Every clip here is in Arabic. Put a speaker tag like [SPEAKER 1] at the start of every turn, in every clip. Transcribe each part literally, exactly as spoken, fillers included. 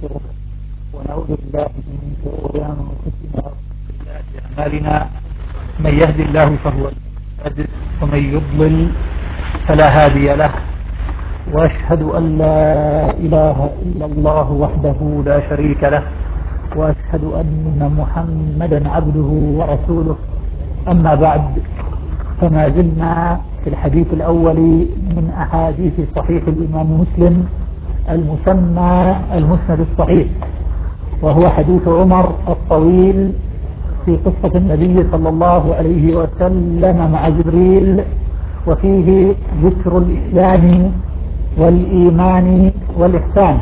[SPEAKER 1] ونستغفره ونعوذ بالله من شرور انفسنا وسيئات اعمالنا. من يهد الله فهو المهتد ومن يضلل فلا هادي له، واشهد ان لا اله الا الله وحده لا شريك له، واشهد ان محمدا عبده ورسوله. اما بعد، فما زلنا في الحديث الاول من احاديث صحيح الامام مسلم المسمى المسند الصحيح، وهو حديث عمر الطويل في قصة النبي صلى الله عليه وسلم مع جبريل، وفيه ذكر الإسلام والإيمان والإحسان.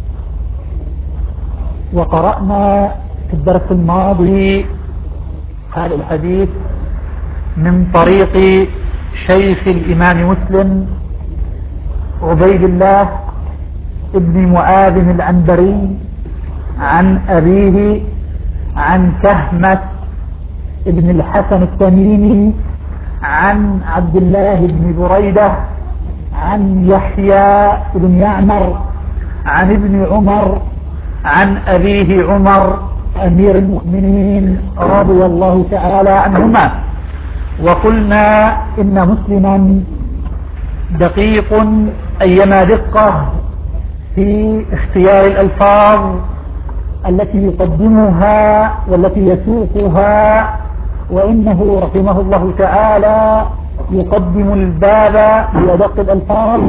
[SPEAKER 1] وقرأنا في الدرس الماضي هذا الحديث من طريق شيخ الإمام مسلم عبيد الله ابن معاذ العنبري عن أبيه عن كهمة ابن الحسن التميمي عن عبد الله بن بريدة عن يحيى بن يعمر عن ابن عمر عن أبيه عمر أمير المؤمنين رضي الله تعالى عنهما. وقلنا إن مسلما دقيق أيما دقة في اختيار الألفاظ التي يقدمها والتي يسوقها، وإنه رحمه الله تعالى يقدم الباب بأدق الألفاظ،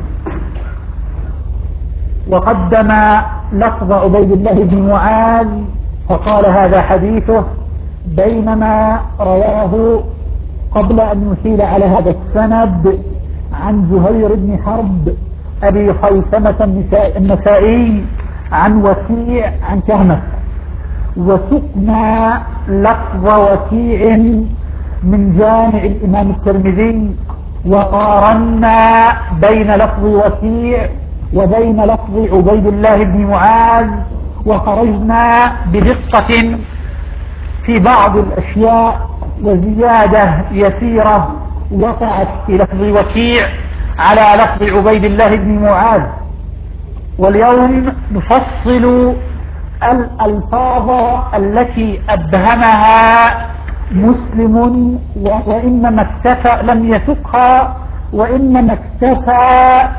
[SPEAKER 1] وقدم لفظ عبيد الله بن معاذ فقال هذا حديثه، بينما رواه قبل أن يشير على هذا السند عن زهير بن حرب أبي خيثمة النسائي عن وكيع عن كهمة. وسقنا لفظ وكيع من جامع الإمام الترمذي، وقارنا بين لفظ وكيع وبين لفظ عبيد الله بن معاذ، وخرجنا بدقة في بعض الأشياء وزيادة يسيرة وقعت في لفظ وكيع على لفظ عبيد الله بن معاذ. واليوم نفصل الألفاظ التي أبهمها مسلم، وإنما اكتفى لم يسقها، وإنما اكتفى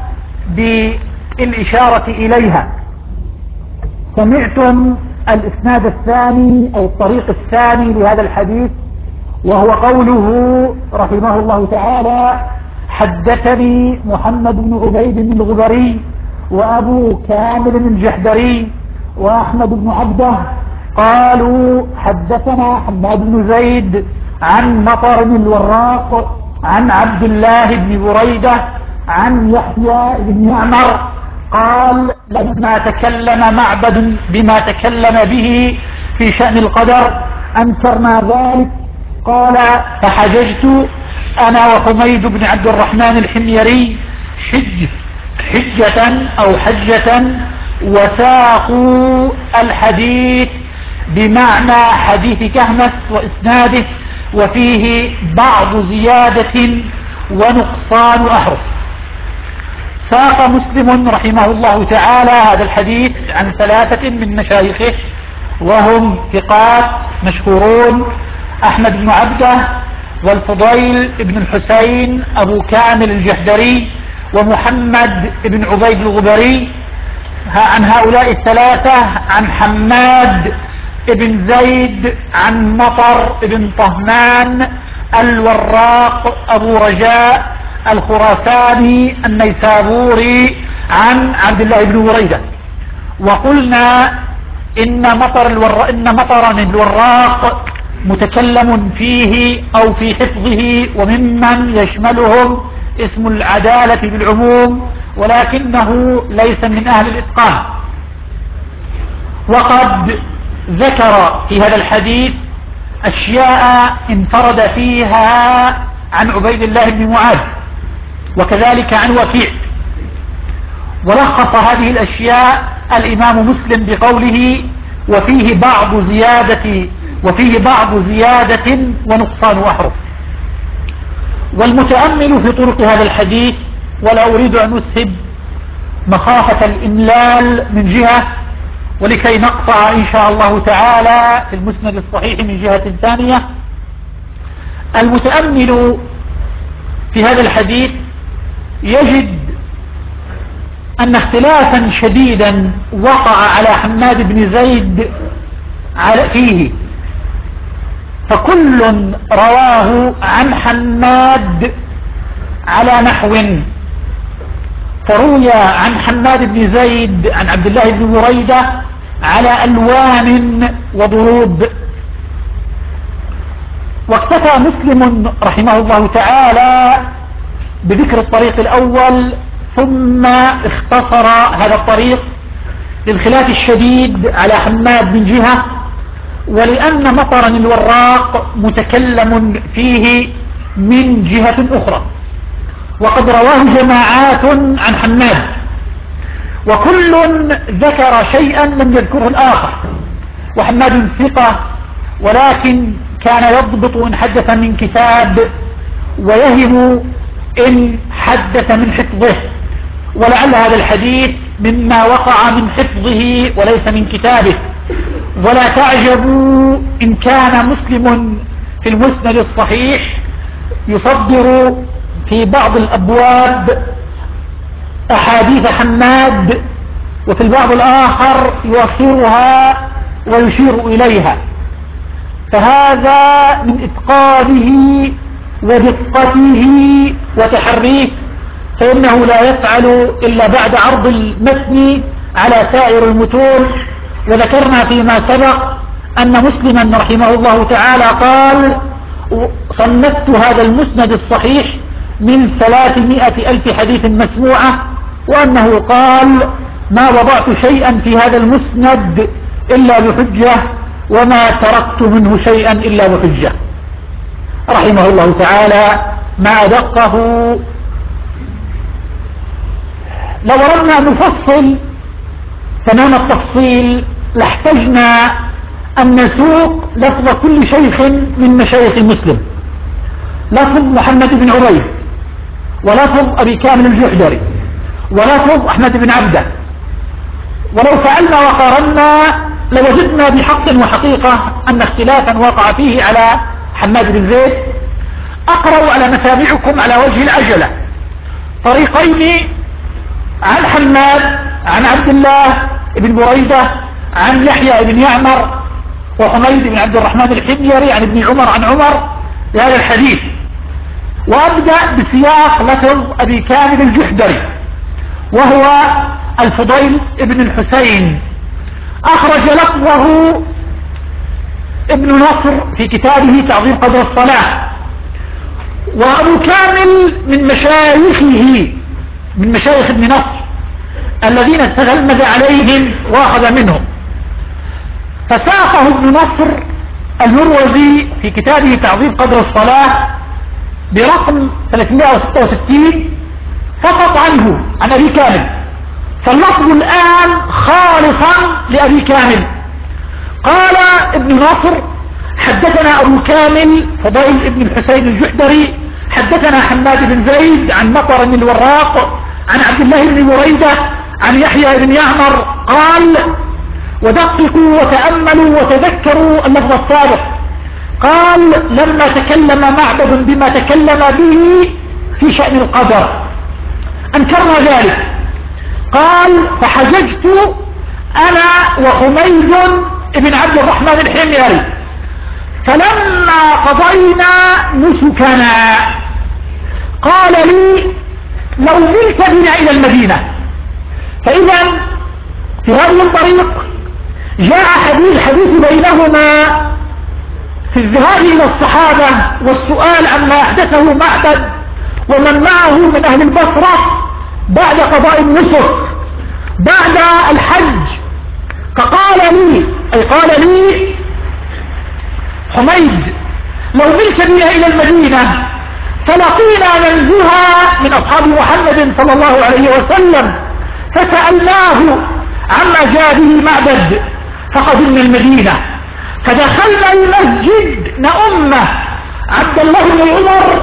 [SPEAKER 1] بالإشارة إليها. سمعتم الإسناد الثاني أو الطريق الثاني لهذا الحديث، وهو قوله رحمه الله تعالى: حدثني محمد بن عبيد الغبري وأبو كامل الجحدري وأحمد بن عبده قالوا حدثنا حماد بن زيد عن مطر الوراق عن عبد الله بن بريدة عن يحيى بن يعمر قال: لما تكلم معبد بما تكلم به في شأن القدر أنكرنا ذلك. قال: فحججت أنا وحميد بن عبد الرحمن الحميري حج حجة أو حجة، وساقوا الحديث بمعنى حديث كهمس وإسناده، وفيه بعض زيادة ونقصان أحرف. ساق مسلم رحمه الله تعالى هذا الحديث عن ثلاثة من مشايخه، وهم ثقات مشهورون: أحمد بن عبده، والفضيل بن الحسين أبو كامل الجحدري، ومحمد بن عبيد الغبري. عن هؤلاء الثلاثة عن حماد بن زيد عن مطر بن طهمان الوراق أبو رجاء الخراساني النيسابوري عن عبد الله بن بريدة. وقلنا إن مطر الوراق إن مطرا الوراق متكلم فيه أو في حفظه وممن يشملهم اسم العدالة بالعموم، ولكنه ليس من أهل الإتقان. وقد ذكر في هذا الحديث أشياء انفرد فيها عن عبيد الله بن معاذ، وكذلك عن وكيع. ولخص هذه الأشياء الإمام مسلم بقوله: وفيه بعض زيادة وفيه بعض زيادة ونقصان أحرف. والمتأمل في طرق هذا الحديث، ولا أريد أن أسهب مخافة الإملال من جهة، ولكي نقطع إن شاء الله تعالى في المسند الصحيح من جهة ثانية، المتأمل في هذا الحديث يجد أن اختلافا شديدا وقع على حماد بن زيد فيه، فكل رواه عن حماد على نحو، فروي عن حماد بن زيد عن عبد الله بن بريدة على ألوان وضروب. واكتفى مسلم رحمه الله تعالى بذكر الطريق الأول، ثم اختصر هذا الطريق للخلاف الشديد على حماد من جهة، ولأن مطرا الوراق متكلم فيه من جهة أخرى، وقد رواه جماعات عن حماد، وكل ذكر شيئا لم يذكره الآخر. وحماد ثقة، ولكن كان يضبط إن حدث من كتاب ويهم إن حدث من حفظه، ولعل هذا الحديث مما وقع من حفظه وليس من كتابه. ولا تعجبوا إن كان مسلم في المسند الصحيح يصدر في بعض الأبواب أحاديث حماد، وفي البعض الآخر يؤخرها ويشير إليها، فهذا من إتقانه ودقته وتحريه، فإنه لا يفعل إلا بعد عرض المتن على سائر المتون. وذكرنا فيما سبق أن مسلما رحمه الله تعالى قال: صنفت هذا المسند الصحيح من ثلاثمائة ألف حديث مسموعة، وأنه قال: ما وضعت شيئا في هذا المسند إلا بحجة، وما تركت منه شيئا إلا بحجة، رحمه الله تعالى. ما أدقه. لو أردنا أن نفصل تمام التفصيل لاحتجنا أن نسوق لفظ كل شيخ من مشايخ مسلم، لفظ محمد بن عبيد، ولفظ أبي كامل الجحدري، ولفظ أحمد بن عبده. ولو فعلنا وقارنا لوجدنا بحق وحقيقة أن اختلافا وقع فيه على حماد بن زيد. أقرأ على مسامعكم على وجه العجلة طريقين عن حماد عن عبد الله بن بريدة عن يحيى بن يعمر وحميد بن عبد الرحمن الحميري عن ابن عمر عن عمر بهذا الحديث. وأبدأ بسياق لفظ أبي كامل الجحدري، وهو الفضيل ابن الحسين، أخرج لفظه ابن نصر في كتابه تعظيم قدر الصلاة. وأبو كامل من مشايخه، من مشايخ ابن نصر الذين استغلمد عليهم وأخذ منهم، فساقه ابن نصر المروزي في كتابه تعظيم قدر الصلاة برقم ثلاثمائة وستة وستين فقط عنه عن أبي كامل. فاللفظ الآن خالصا لأبي كامل. قال ابن نصر: حدثنا أبو كامل فضيل ابن الحسين الجحدري حدثنا حماد بن زيد عن مطر الوراق عن عبد الله بن بريدة عن يحيى بن يعمر قال: ودققوا وتأملوا وتذكروا اللفظ السابق. قال: لما تكلم معبد بما تكلم به في شأن القدر أنكرنا ذلك. قال: فحججت أنا وحميد بن عبد الرحمن الحميري، فلما قضينا نسكنا قال لي: لو ملت بنا إلى المدينة. فإذا في هذه الطريق جاء حديث حديث بينهما في الذهاب إلى الصحابة والسؤال عما أحدثه معبد ومن معه من أهل البصرة بعد قضاء النسك بعد الحج. فقال لي، أي قال لي حميد: لو ملت بنا إلى المدينة فلقينا منزها من أصحاب محمد صلى الله عليه وسلم فسألناه عما جاء به معبد فقدمنا المدينة فدخلنا المسجد نأمه عبد الله بن عمر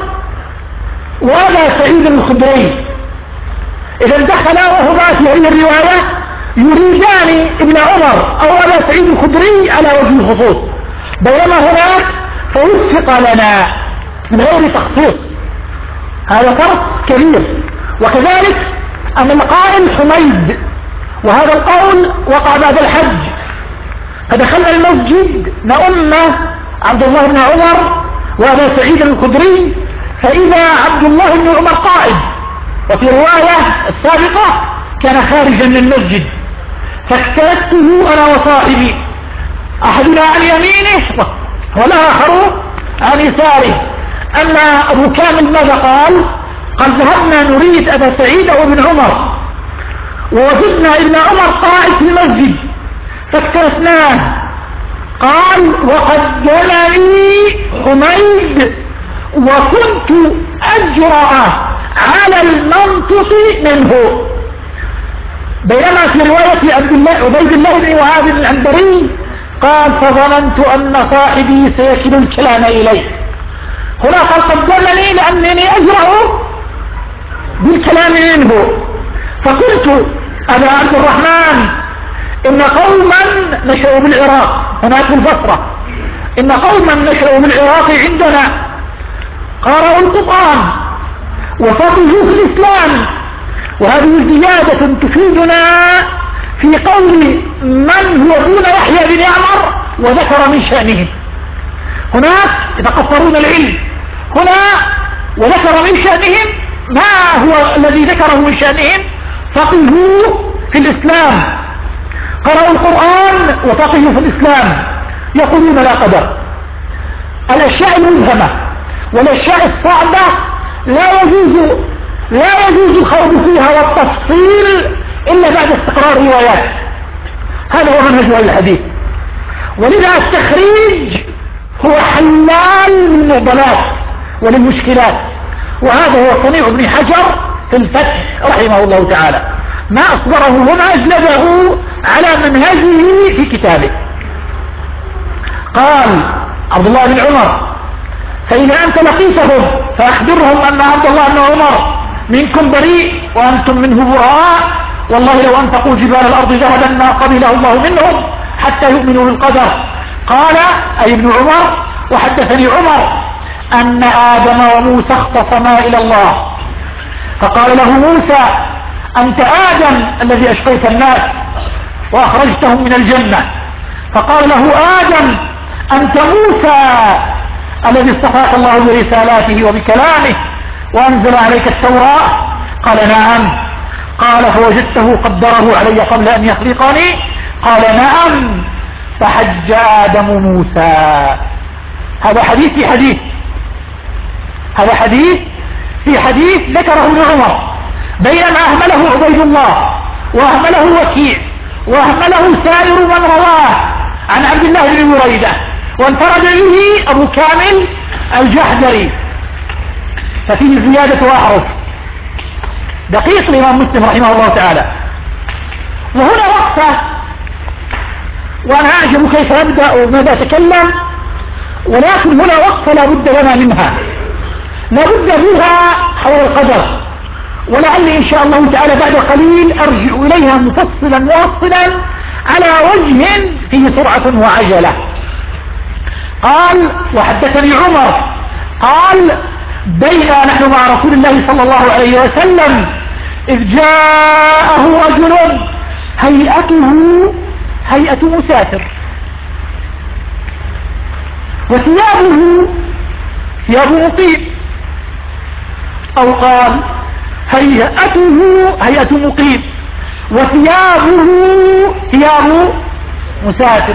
[SPEAKER 1] وأبا سعيد الخدري. إذا دخل وهما في هذه الرواية يريدان ابن عمر او ابا سعيد الخدري على وجه الخصوص، بينما هناك فوفق لنا من غير تخصيص. هذا فرق كبير. وكذلك ان القائل حميد، وهذا القول وقع بعد الحج، فدخلنا المسجد نؤم عبد الله بن عمر وابا سعيد الخدري، فاذا عبد الله بن عمر قائد، وفي رواية السابقة كان خارجا من المسجد، فاكتلته انا وصاحبي، احدنا عن يمينه والاخر عن يساره. اما ابو كامل ماذا قال؟ قال ذهبنا نريد ابا سعيد وابن عمر، ووجدنا ابن عمر قائد في المسجد فاكتلفناه. قال وقدمني حميد وكنت اجرأ على المنطق منه. بينما في رواية عبد الله عبيد الله بن وهاب العنبري قال فظننت ان صاحبي سيكل الكلام اليه. هنا قال قدمني لانني اجرأ بالكلام منه. فقلت ابا عبد الرحمن ان قوما نشأوا بالعراق، هناك في البصرة، ان قوما نشأوا بالعراق عندنا قرأوا القرآن وفقهوا في الاسلام، وهذه زيادة تفيدنا في قول من هو دون يحيى بن عمر وذكر من شأنهم. هناك يتقصرون العلم، هنا وذكر من شأنهم ما هو الذي ذكره من شأنهم؟ فقهوا في الاسلام، قرأوا القرآن وفقهوا في الاسلام. يقولون لا قدر، الاشياء المبهمة والاشياء الصعبة لا يجوز لا يجوز الخوض فيها والتفصيل الا بعد استقرار روايات. هذا هو منهج اهل الحديث. ولذا التخريج هو حلال للمعضلات وللمشكلات، وهذا هو صنيع ابن حجر في الفتح رحمه الله تعالى، ما اصدره هنا اجلبه على منهجه في كتابه. قال عبد الله بن عمر فإذا أنت لقيتهم فأخبرهم أن عبد الله بن عمر منكم بريء وأنتم منه براء، والله لو أنفقوا جبال الأرض ذهبا ما قبله الله منهم حتى يؤمنوا بالقدر. قال أي ابن عمر وحدثني عمر أن آدم وموسى اختصما إلى الله، فقال له موسى أنت آدم الذي أشقيت الناس وأخرجتهم من الجنة، فقال له آدم أنت موسى الذي اصطفاك الله برسالاته وبكلامه وأنزل عليك التوراة. قال نعم. قال فوجدته قدره علي قبل أن يخلقني؟ قال نعم. فحج آدم موسى. هذا حديث في حديث، هذا حديث في حديث ذكره ابن عمر، بينما أهمله عبيد الله وأهمله وكيع وأهمله سائر من رواه عن عبد الله بن بريدة، وانفرد به أبو كامل الجحدري، ففيه زيادة وأحرف. دقيق الإمام مسلم رحمه الله تعالى. وهنا وقفة، وأنا أعجب كيف أبدأ وماذا أتكلم، ولكن هنا وقفة لا بد لنا منها، لا بد فيها حول القدر، ولعلي إن شاء الله تعالى بعد قليل أرجع إليها مفصلا موصلا على وجه فيه سرعة وعجلة. قال وحدثني عمر قال بينا نحن مع رسول الله صلى الله عليه وسلم إذ جاءه رجل هيئته هيئة مسافر وثيابه ثياب مقيم، أو قال هيئته هيئة مقيم وثيابه ثياب مسافر.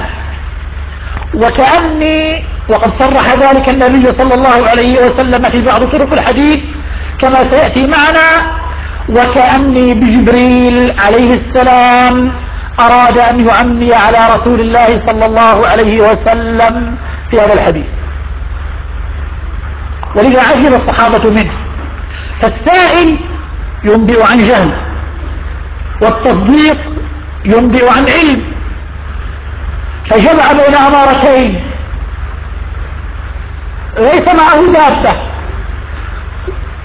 [SPEAKER 1] وكأني وقد صرح ذلك النبي صلى الله عليه وسلم في بعض طرق الحديث كما سيأتي معنا، وكأني بجبريل عليه السلام أراد أن يعمي على رسول الله صلى الله عليه وسلم في هذا الحديث، ولذا عجب الصحابة منه. فالسائل ينبئ عن جهل، والتصديق ينبئ عن علم، فجمع بين أمارتين، ليس معه دابة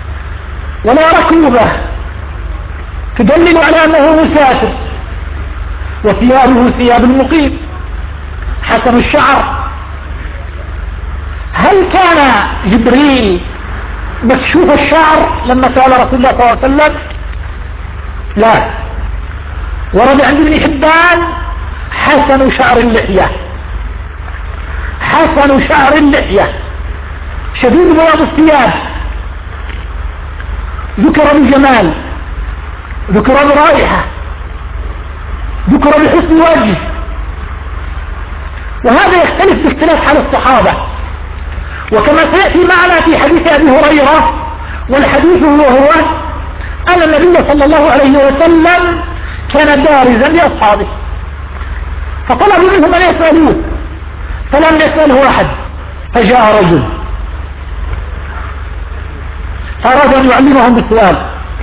[SPEAKER 1] ولا ركوبة تدلل على أنه مسافر، وثيابه ثياب المقيم حسن الشعر. هل كان جبريل مكشوف الشعر لما سأل رسول الله صلى الله عليه وسلم؟ لا. ورد عند ابن حبان حسن شعر اللحية، حسن شعر اللحية شديد بياض الثياب، ذكر بجمال، ذكر برائحة، ذكر بحسن وجه. وهذا يختلف باختلاف حال الصحابة، وكما سيأتي معنا في حديث أبي هريرة، والحديث هو هو أن النبي صلى الله عليه وسلم كان بارزا لأصحابه، فطلبوا منهم أن يسألوه فلم يسأله أحد، فجاء رجل فأراد أن يعلمهم بالسؤال.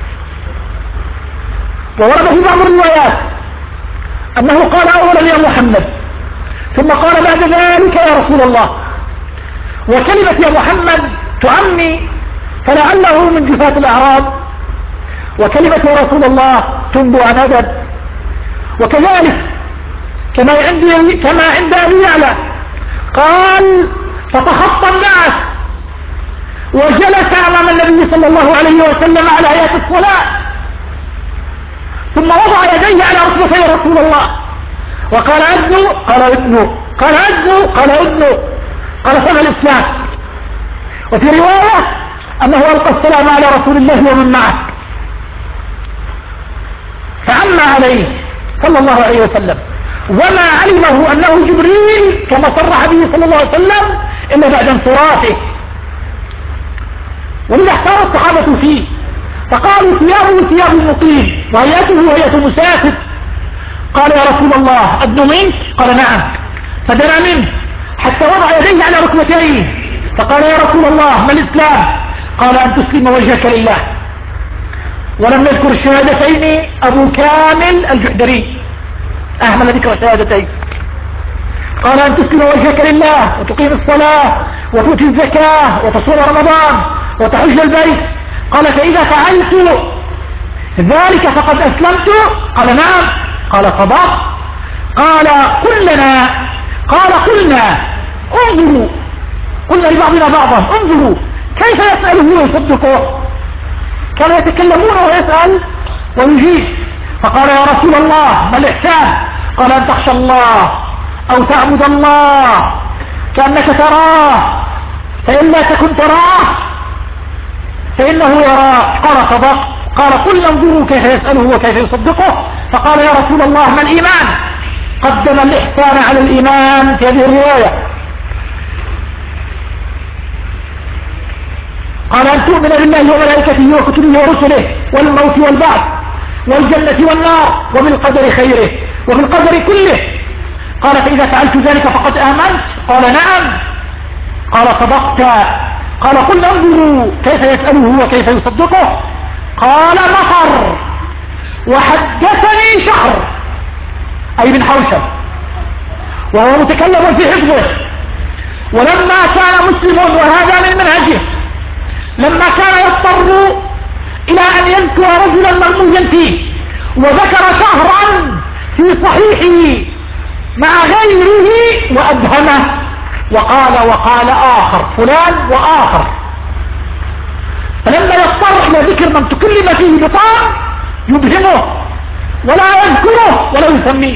[SPEAKER 1] وورد في بعض الروايات أنه قال أولا يا محمد، ثم قال بعد ذلك يا رسول الله. وكلمة يا محمد تعمي فلعله من جفاة الأعراب، وكلمة يا رسول الله تنبو عن أدب. وكذلك كما عندي كما عند أبي يعلى قال فتخطى الناس وجلس أمام النبي صلى الله عليه وسلم على هيئة الصلاة، ثم وضع يديه على ركبتي رسول الله وقال أدنوا، قال أدنوا، قال أدنوا، قال أدنوا، قال فما الإسلام. وفي رواية أنه ألقى السلام على رسول الله ومن معه، فعم عليه صلى الله عليه وسلم، وما علمه أنه جبريل كما صرح به صلى الله عليه وسلم إلا بعد انصرافه. ولذا احتار الصحابة فيه فقالوا ثيابه ثياب المقيم وهيئته هيئة مسافر. قال يا رسول الله أدنو منك؟ قال نعم. فدنا منه حتى وضع يديه على ركبتيه فقال يا رسول الله ما الإسلام؟ قال أن تسلم وجهك لله. ولم يذكر الشهادتين أبو كامل الجحدري، أهمل ذكر الشهادتين. قال أن تسلم وجهك لله وتقيم الصلاة وتؤتي الزكاة وتصوم رمضان وتحج البيت. قال فإذا فعلت ذلك فقد أسلمت؟ قال نعم. قال صدقت. قال قل لنا، قال قلنا انظروا، قلنا لبعضنا بعضا انظروا كيف يسأله ويصدقه. كانوا يتكلمون ويسأل ويجيب. فقال يا رسول الله ما الإحسان؟ قال أن تخشى الله أو تعبد الله كأنك تراه، فإن لا تكن تراه فإنه يراك. قال صدق. قال قل انظروا كيف يسأله وكيف يصدقه. فقال يا رسول الله ما الإيمان؟ قدم الإحسان على الإيمان في هذه الرواية. قال أن تؤمن بالله وملائكته وكتبه ورسله والموت والبعث والجنة والنار وبالقدر خيره وبالقدر كله. قال فإذا فعلت ذلك فقد آمنت؟ قال نعم. قال صدقت. قال قل انظروا كيف يسأله وكيف يصدقه. قال مطر وحدثني شهر، أي من حوشب، وهو متكلم في حفظه. ولما كان مسلم وهذا من منهجه لما كان يضطر إلى أن يذكر رجلا مرموزا فيه وذكر شهرا في صحيحه مع غيره وأبهمه وقال وقال آخر فلان وآخر. فلما يضطر إلى ذكر من تكلم فيه بطان يبهمه ولا يذكره ولا يسميه.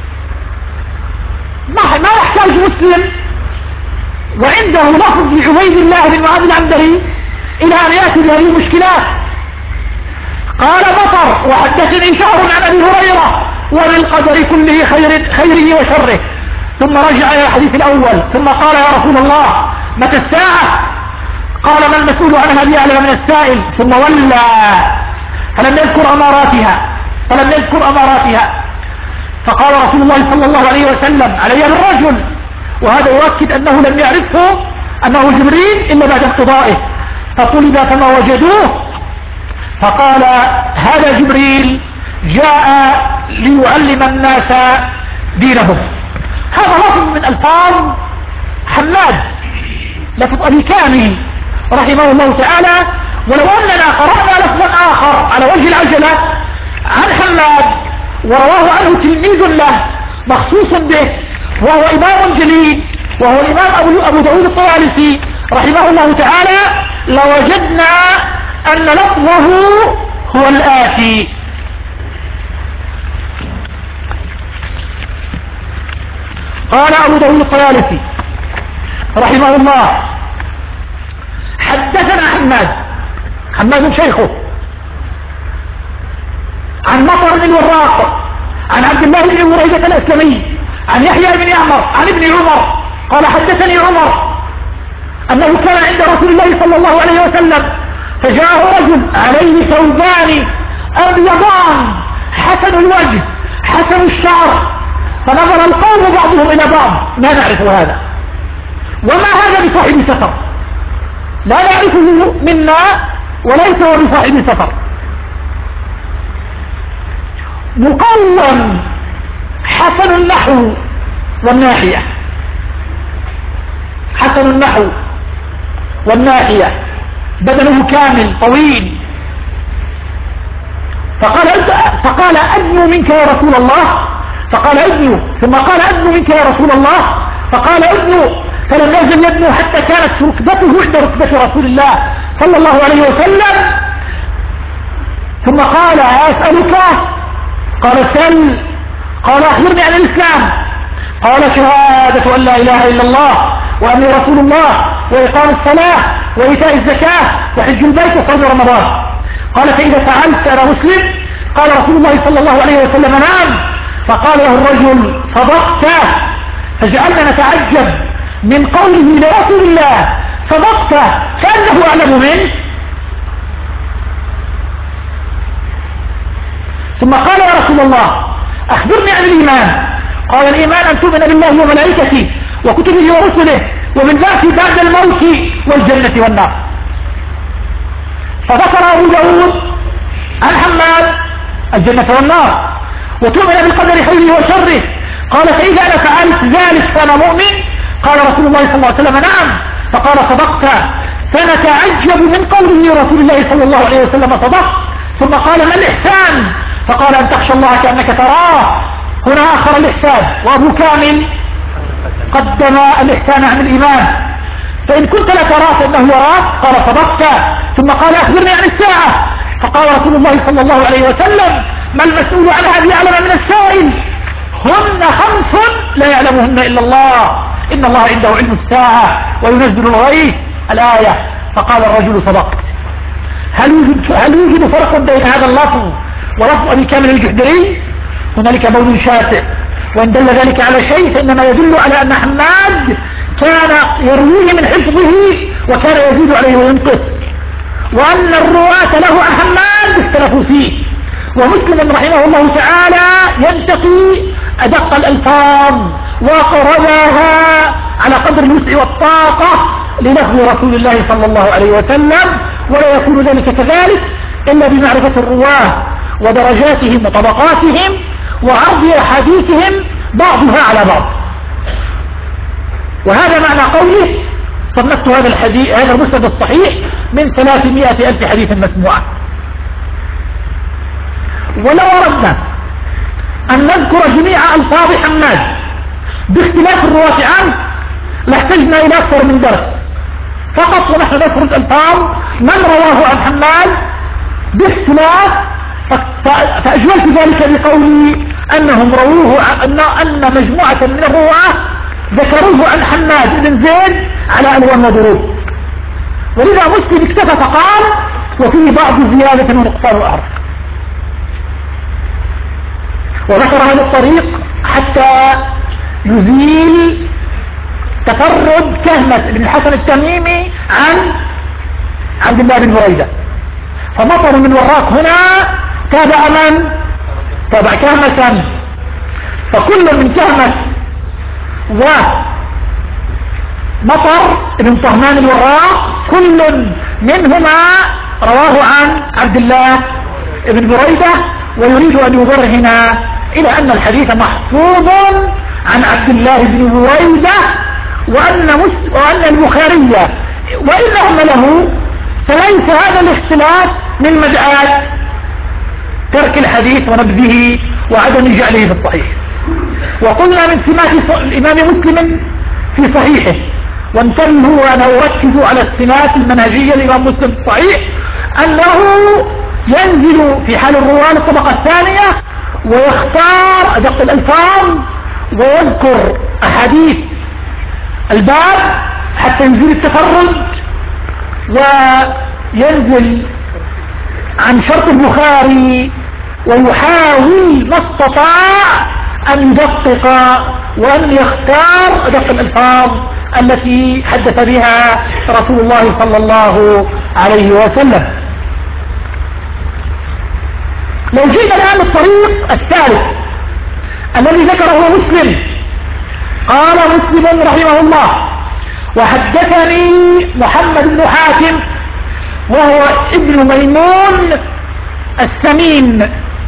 [SPEAKER 1] ما يحتاج مسلم وعنده لفظ لعبيد الله بن معاذ العنبري إلى أن يأتي بهذه المشكلات. قال مطر وحدثني شهر عن أبي هريرة وبالقدر كله خير خيره وشره. ثم رجع إلى الحديث الأول ثم قال يا رسول الله متى الساعة؟ قال ما المسؤول عنها بأعلم من السائل. ثم ولى فلم يذكر أماراتها فلم يذكر أماراتها فقال رسول الله صلى الله عليه وسلم علي بالرجل، وهذا يؤكد أنه لم يعرفه أنه جبريل إلا بعد اقتضائه. فطلب فما وجدوه فقال هذا جبريل جاء ليعلم الناس دينهم. هذا لفظ من ألفاظ حماد، لفظ أبي كامل رحمه الله تعالى. ولو أننا قرأنا لفظا آخر على وجه العجلة عن حماد ورواه عنه تلميذ له مخصوص به وهو إمام جليل وهو الإمام أبو, أبو داود الطيالسي رحمه الله تعالى، لوجدنا أن لفظه هو الآتي: قال أبو داود الطيالسي رحمه الله: حدثنا حماد، حماد شيخه، عن مطر بن الوراق، عن عبد الله بن بريدة الأسلمي، عن يحيى بن يعمر، عن ابن عمر قال: حدثني عمر أنه كان عند رسول الله صلى الله عليه وسلم فجاءه رجل عليه ثوبان أبيضان حسن الوجه حسن الشعر، فنظر القوم بعضهم إلى بعض: ما نعرف هذا، وما هذا بصاحب سفر، لا نعرفه منا وليس هو بصاحب سفر، مقوم حسن النحو والناحية، حسن النحو والناحية، بدنه كامل طويل. فقال فقال أدنو منك يا رسول الله، فقال أدنو، ثم قال أدنو منك يا رسول الله، فقال أدنو، فلم يزل يدنو حتى كانت ركبته عند ركبة رسول الله صلى الله عليه وسلم. ثم قال: أسألك؟ قال: سل. قال: أخبرني عن الإسلام. قال: شهادة أن لا إله إلا الله وأني رسول الله وإقام الصلاة وإيتاء الزكاة وحج البيت وصوم رمضان. قال: فإذا فعلت أنا مسلم؟ قال رسول الله صلى الله عليه وسلم: نعم. فقال له الرجل: صدقت. فجعلنا نتعجب من قوله لرسول الله: صدقت، كأنه أعلم منه. ثم قال: يا رسول الله أخبرني عن الإيمان. قال: الإيمان أن تؤمن بالله وملائكته وكتبه ورسله ومن ذاك بعد الموت والجنة والنار. فذكر أبو داود عن حماد الجنة والنار، وتؤمن بالقدر خيره وشره. قال: فإذا أنا فعلت ذلك فأنا مؤمن؟ قال رسول الله صلى الله عليه وسلم: نعم. فقال: صدقت. فنتعجب من قوله رسول الله صلى الله عليه وسلم: صدقت. ثم قال: ما الإحسان؟ فقال: أن تخشى الله كأنك تراه. هنا آخر الإحسان، وأبو كامل قدم الإحسان عن الإيمان. فإن كنت لا تراه فإنه يراك. قال: صدقت. ثم قال: أخبرني عن الساعة. فقال رسول الله صلى الله عليه وسلم: ما المسؤول عنها بأعلم من السائل، هن خمس لا يعلمهن إلا الله، إن الله عنده علم الساعة وينزل الغيث، الآية. فقال الرجل: صدقت. هل يوجد, هل يوجد فرق بين هذا اللفظ ولفظ أبي كامل الجحدري؟ هنالك بول شاسع، وإن دل ذلك على شيء فإنما يدل على أن حماد كان يرويه من حفظه وكان يزيد عليه وينقص، وأن الرواة له عن حماد اختلفوا فيه. ومسلم رحمه الله تعالى ينتقي أدق الألفاظ وقربها على قدر الوسع والطاقة للفظ رسول الله صلى الله عليه وسلم، ولا يكون ذلك كذلك إلا بمعرفة الرواه ودرجاتهم وطبقاتهم وعرض أحاديثهم بعضها على بعض. وهذا معنى قوله: صنفت هذا الحديث هذا المسند الصحيح من ثلاثمائة ألف حديث مسموعة. ولو أردنا أن نذكر جميع ألفاظ حماد باختلاف الرواة عنه لاحتجنا إلى أكثر من درس فقط، ونحن نذكر ألفاظ من رواه عن حماد باختلاف. فأجملت ذلك بقولي أنهم رووه أن, أن مجموعة من الرواة ذكروه عن حماد بن زيد على ألوان وضروب، ولذا مسلم اكتفى فقال: وفيه بعض زيادة ونقصان وأعرف. وذكر هذا الطريق حتى يزيل تفرد كهمة بن الحسن التميمي عن عبد الله بن بريدة. فمطر من وراق هنا تابع من؟ تابع كهمة. فكل من كهمة ومطر بن طهمان الوراق كل منهما رواه عن عبد الله بن بريدة، ويريد أن يبرهن إلى أن الحديث محفوظ عن عبد الله بن بريدة، وأن, وأن البخاري وإن هم له فليس هذا الاختلاف من مدعاة ترك الحديث ونبذه وعدم جعله في الصحيح. وقلنا من سمات الإمام مسلم في صحيحه، وانتبهوا وأنا أركز على السمات المنهجية للإمام مسلم في الصحيح، أنه ينزل في حال الرواة للطبقة الثانية ويختار أدق الألفاظ ويذكر أحاديث الباب حتى ينزل التفرد، وينزل عن شرط البخاري، ويحاول ما استطاع أن يدقق وأن يختار أدق الألفاظ التي حدث بها رسول الله صلى الله عليه وسلم. لو جئنا الآن الطريق الثالث الذي ذكره مسلم، قال مسلم رحمه الله: وحدثني محمد بن حاتم وهو ابن ميمون السمين،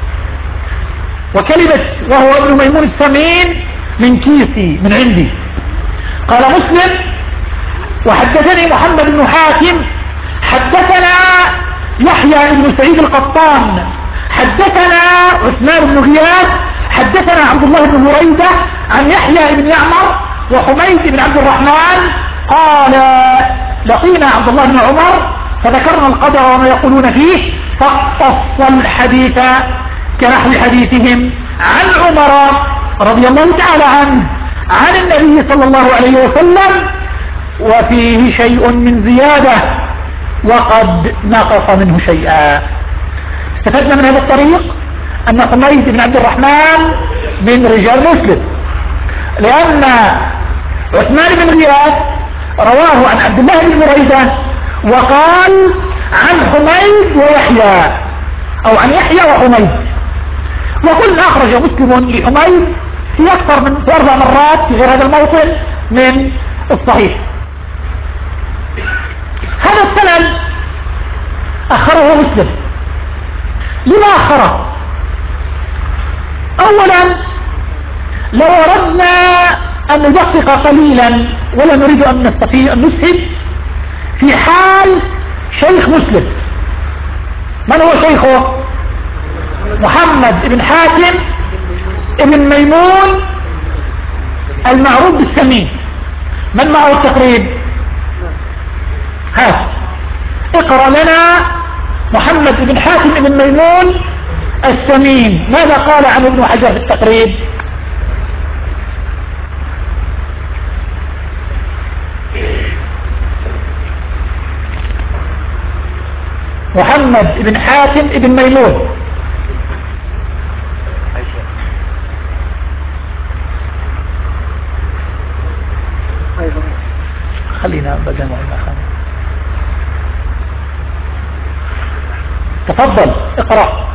[SPEAKER 1] وكلمة وهو ابن ميمون السمين من كيسي من عندي. قال مسلم: وحدثني محمد بن حاتم حدثنا يحيى بن سعيد القطان حدثنا عثمان بن غياث حدثنا عبد الله بن بريدة عن يحيى بن يعمر وحميد بن عبد الرحمن قال: لقينا عبد الله بن عمر فذكرنا القدر وما يقولون فيه، فاقتص الحديث كنحو حديثهم عن عمر رضي الله تعالى عنه عن النبي صلى الله عليه وسلم، وفيه شيء من زيادة وقد نقص منه شيئا. استفدنا من هذا الطريق أن حميد بن عبد الرحمن من رجال مسلم، لأن عثمان بن غياث رواه عن عبد الله بن بريدة وقال عن حميد ويحيى، أو عن يحيى وحميد، وقلنا أخرج مسلم لحميد في أكثر من في أربع مرات في غير هذا الموطن من الصحيح. هذا السند أخره مسلم. لما أخره؟ أولا لو أردنا أن ندقق قليلا ولا نريد أن نستطيع أن نسهب في حال شيخ مسلم. من هو شيخه؟ محمد بن حاتم ابن ميمون المعروف بالسمين. من معه التقريب؟ هات اقرأ لنا محمد بن حاتم ابن ميمون السمين ماذا قال عن ابن حجر في التقريب؟ محمد بن حاتم ابن ميمون خلينا بدل ما تفضل اقرأ.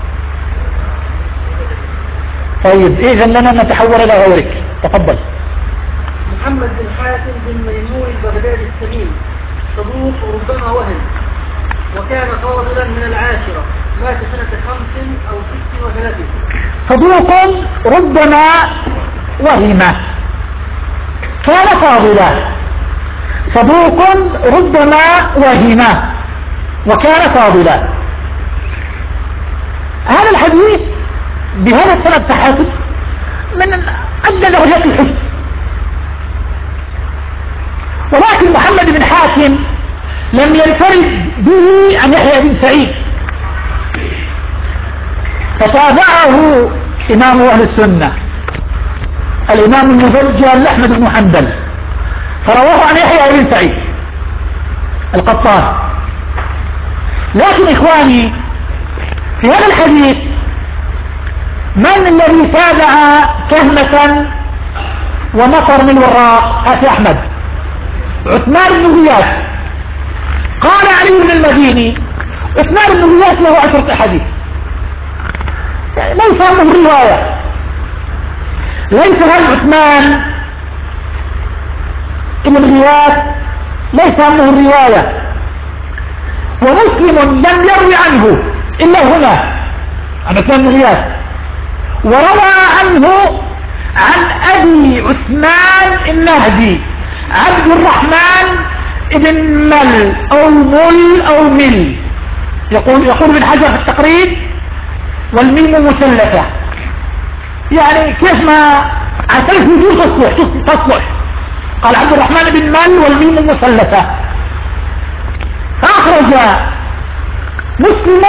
[SPEAKER 1] طيب إذن لنا نتحول إلى غيرك، تفضل.
[SPEAKER 2] محمد بن حاتم بن ميمون البغدادي السمين صدوق ربما وهم، وكان فاضلا من العاشرة، مات سنة خمس أو ست وثلاثين.
[SPEAKER 1] صدوق ربما وهم، كان فاضلا. صدوق ربما وهم وكان فاضلا. هذا الحديث بهذا السند تحاسب من أدنى درجات الحسن، ولكن محمد بن حاتم لم ينفرد به عن يحيى بن سعيد، فتابعه إمام أهل السنة الإمام المفجر أحمد بن حنبل فرواه عن يحيى بن سعيد القطان. لكن إخواني في هذا الحديث من الذي تابع كهمة ومطر من وراء آتي أحمد؟ عثمان بن غياث. قال علي بن المديني عثمان بن غياث له عشرة أحاديث، ليس همه الرواية، ليس هم عثمان بن غياث ليس همه الرواية، ومسلم لم يروي عنه إلا هنا عن عثمان بن غياث، وروى عنه عن أبي عثمان النهدي عبد الرحمن ابن مل أو مل أو مل، يقول يقول ابن حجر في التقريب والميم مثلثة، يعني كيف ما عن ثلاث وجوه تصلح تصلح قال عبد الرحمن بن مال والميم المثلثة. فأخرج مسلم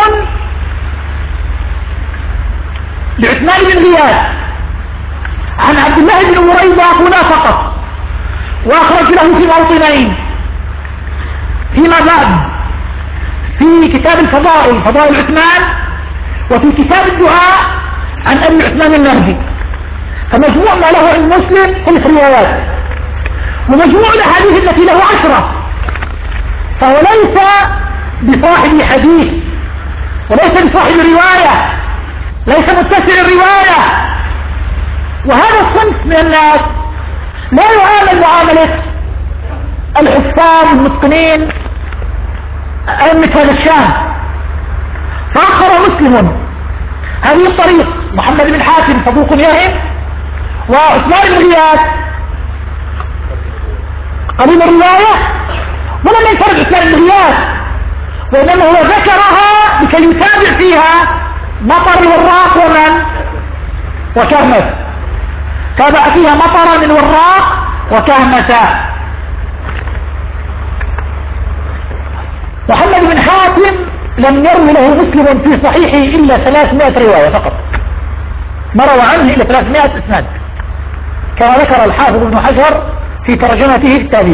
[SPEAKER 1] لعثمان بن غياث عن عبد الله بن مريضة هنا فقط، وأخرج له في موطنين. فيما بعد في كتاب الفضائل فضائل عثمان، وفي كتاب الدعاء عن أبي عثمان النهدي. فمجموع ما له عن مسلم ثلاث روايات، ومجموع الأحاديث التي له عشرة، فهو ليس بصاحب حديث وليس بصاحب رواية، ليس متسع الرواية. وهذا الصنف من الناس لا يعامل معاملة الحفاظ المتقنين أئمة هذا الشام. فأخر مسلم هذه الطريق محمد بن حاتم صدوق يهم، وعثمان بن غياث قليل الرواية، ولم ينفرد عثمان بن غياث، وإنما هو ذكرها لكي يتابع فيها مطر الوراق ومن وكهمس، تابع فيها مطر من الوراق وكهمس. محمد بن حاتم لم يروي له مسلم في صحيحه إلا ثلاثمائة رواية فقط، ما روى عنه إلا ثلاثمائة إسناد، كما ذكر الحافظ ابن حجر في ترجمته التالي.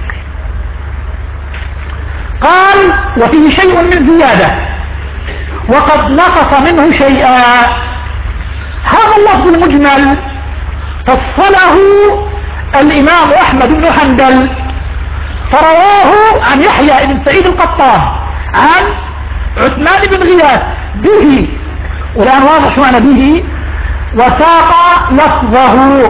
[SPEAKER 1] قال وفيه شيء من زيادة وقد نقص منه شيئا. هذا اللفظ المجمل فصله الإمام أحمد بن حنبل، فرواه عن يحيى بن سعيد القطان عن عثمان بن غياث به، والآن واضح شو معنى به، وساق لفظه.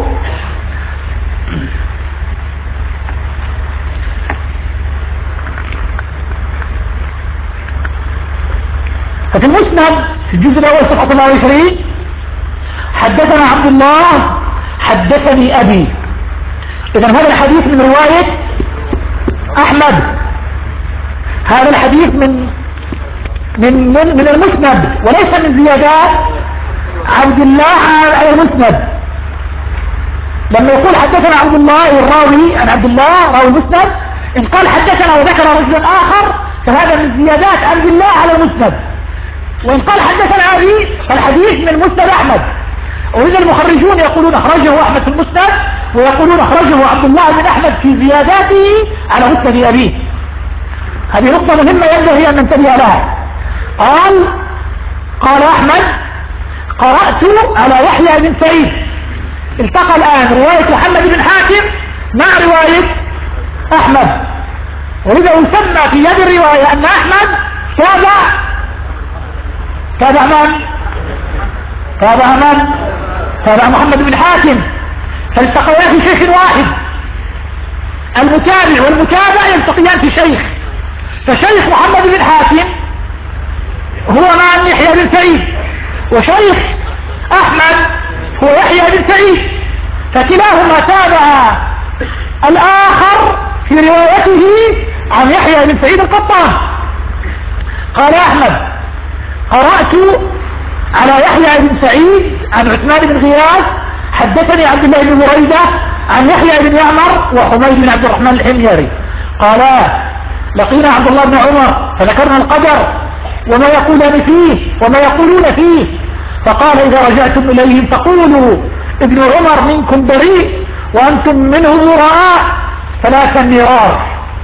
[SPEAKER 1] ففي المسند في الجزء الأول صفحة ثمانية وعشرين حدثنا عبد الله حدثني أبي. إذن هذا الحديث من رواية أحمد، هذا الحديث من من من, من المسند وليس من زيادات عبد الله على المسند. لما يقول حدثنا عبد الله الراوي عن عبد الله راوي المسند، إن قال حدثنا وذكر رجلا آخر فهذا من زيادات عبد الله على المسند، وإن قال حدثنا أبي فالحديث من مسند أحمد. وإذا المخرجون يقولون أخرجه أحمد في المسند، ويقولون أخرجه عبد الله بن أحمد في زياداته على مسند أبيه. هذه نقطة مهمة ينبغي أن ننتبه لها. قال قال أحمد قرأت على يحيى بن سعيد. التقى الآن رواية محمد بن حاتم مع رواية أحمد، ولذا يسمى في يد الرواية أن أحمد تابع تابع من؟ تابع من؟ تابع محمد بن حاتم، فالتقيان في شيخ واحد. المتابع والمتابع يلتقيان في شيخ، فشيخ محمد بن حاتم هو من؟ يحيى بن سعيد، وشيخ أحمد هو يحيى بن سعيد، فكلاهما تابع الآخر في روايته عن يحيى بن سعيد القطان. قال أحمد قرأت على يحيى بن سعيد عن عثمان بن غياث حدثني عبد الله بن مريدة عن يحيى بن يعمر وحميد بن عبد الرحمن الحميري قالا لقينا عبد الله بن عمر فذكرنا القدر وما يقولون فيه وما يقولون فيه، فقال إذا رجعتم إليهم فقولوا ابن عمر منكم بريء وأنتم منه براء ثلاث مرار.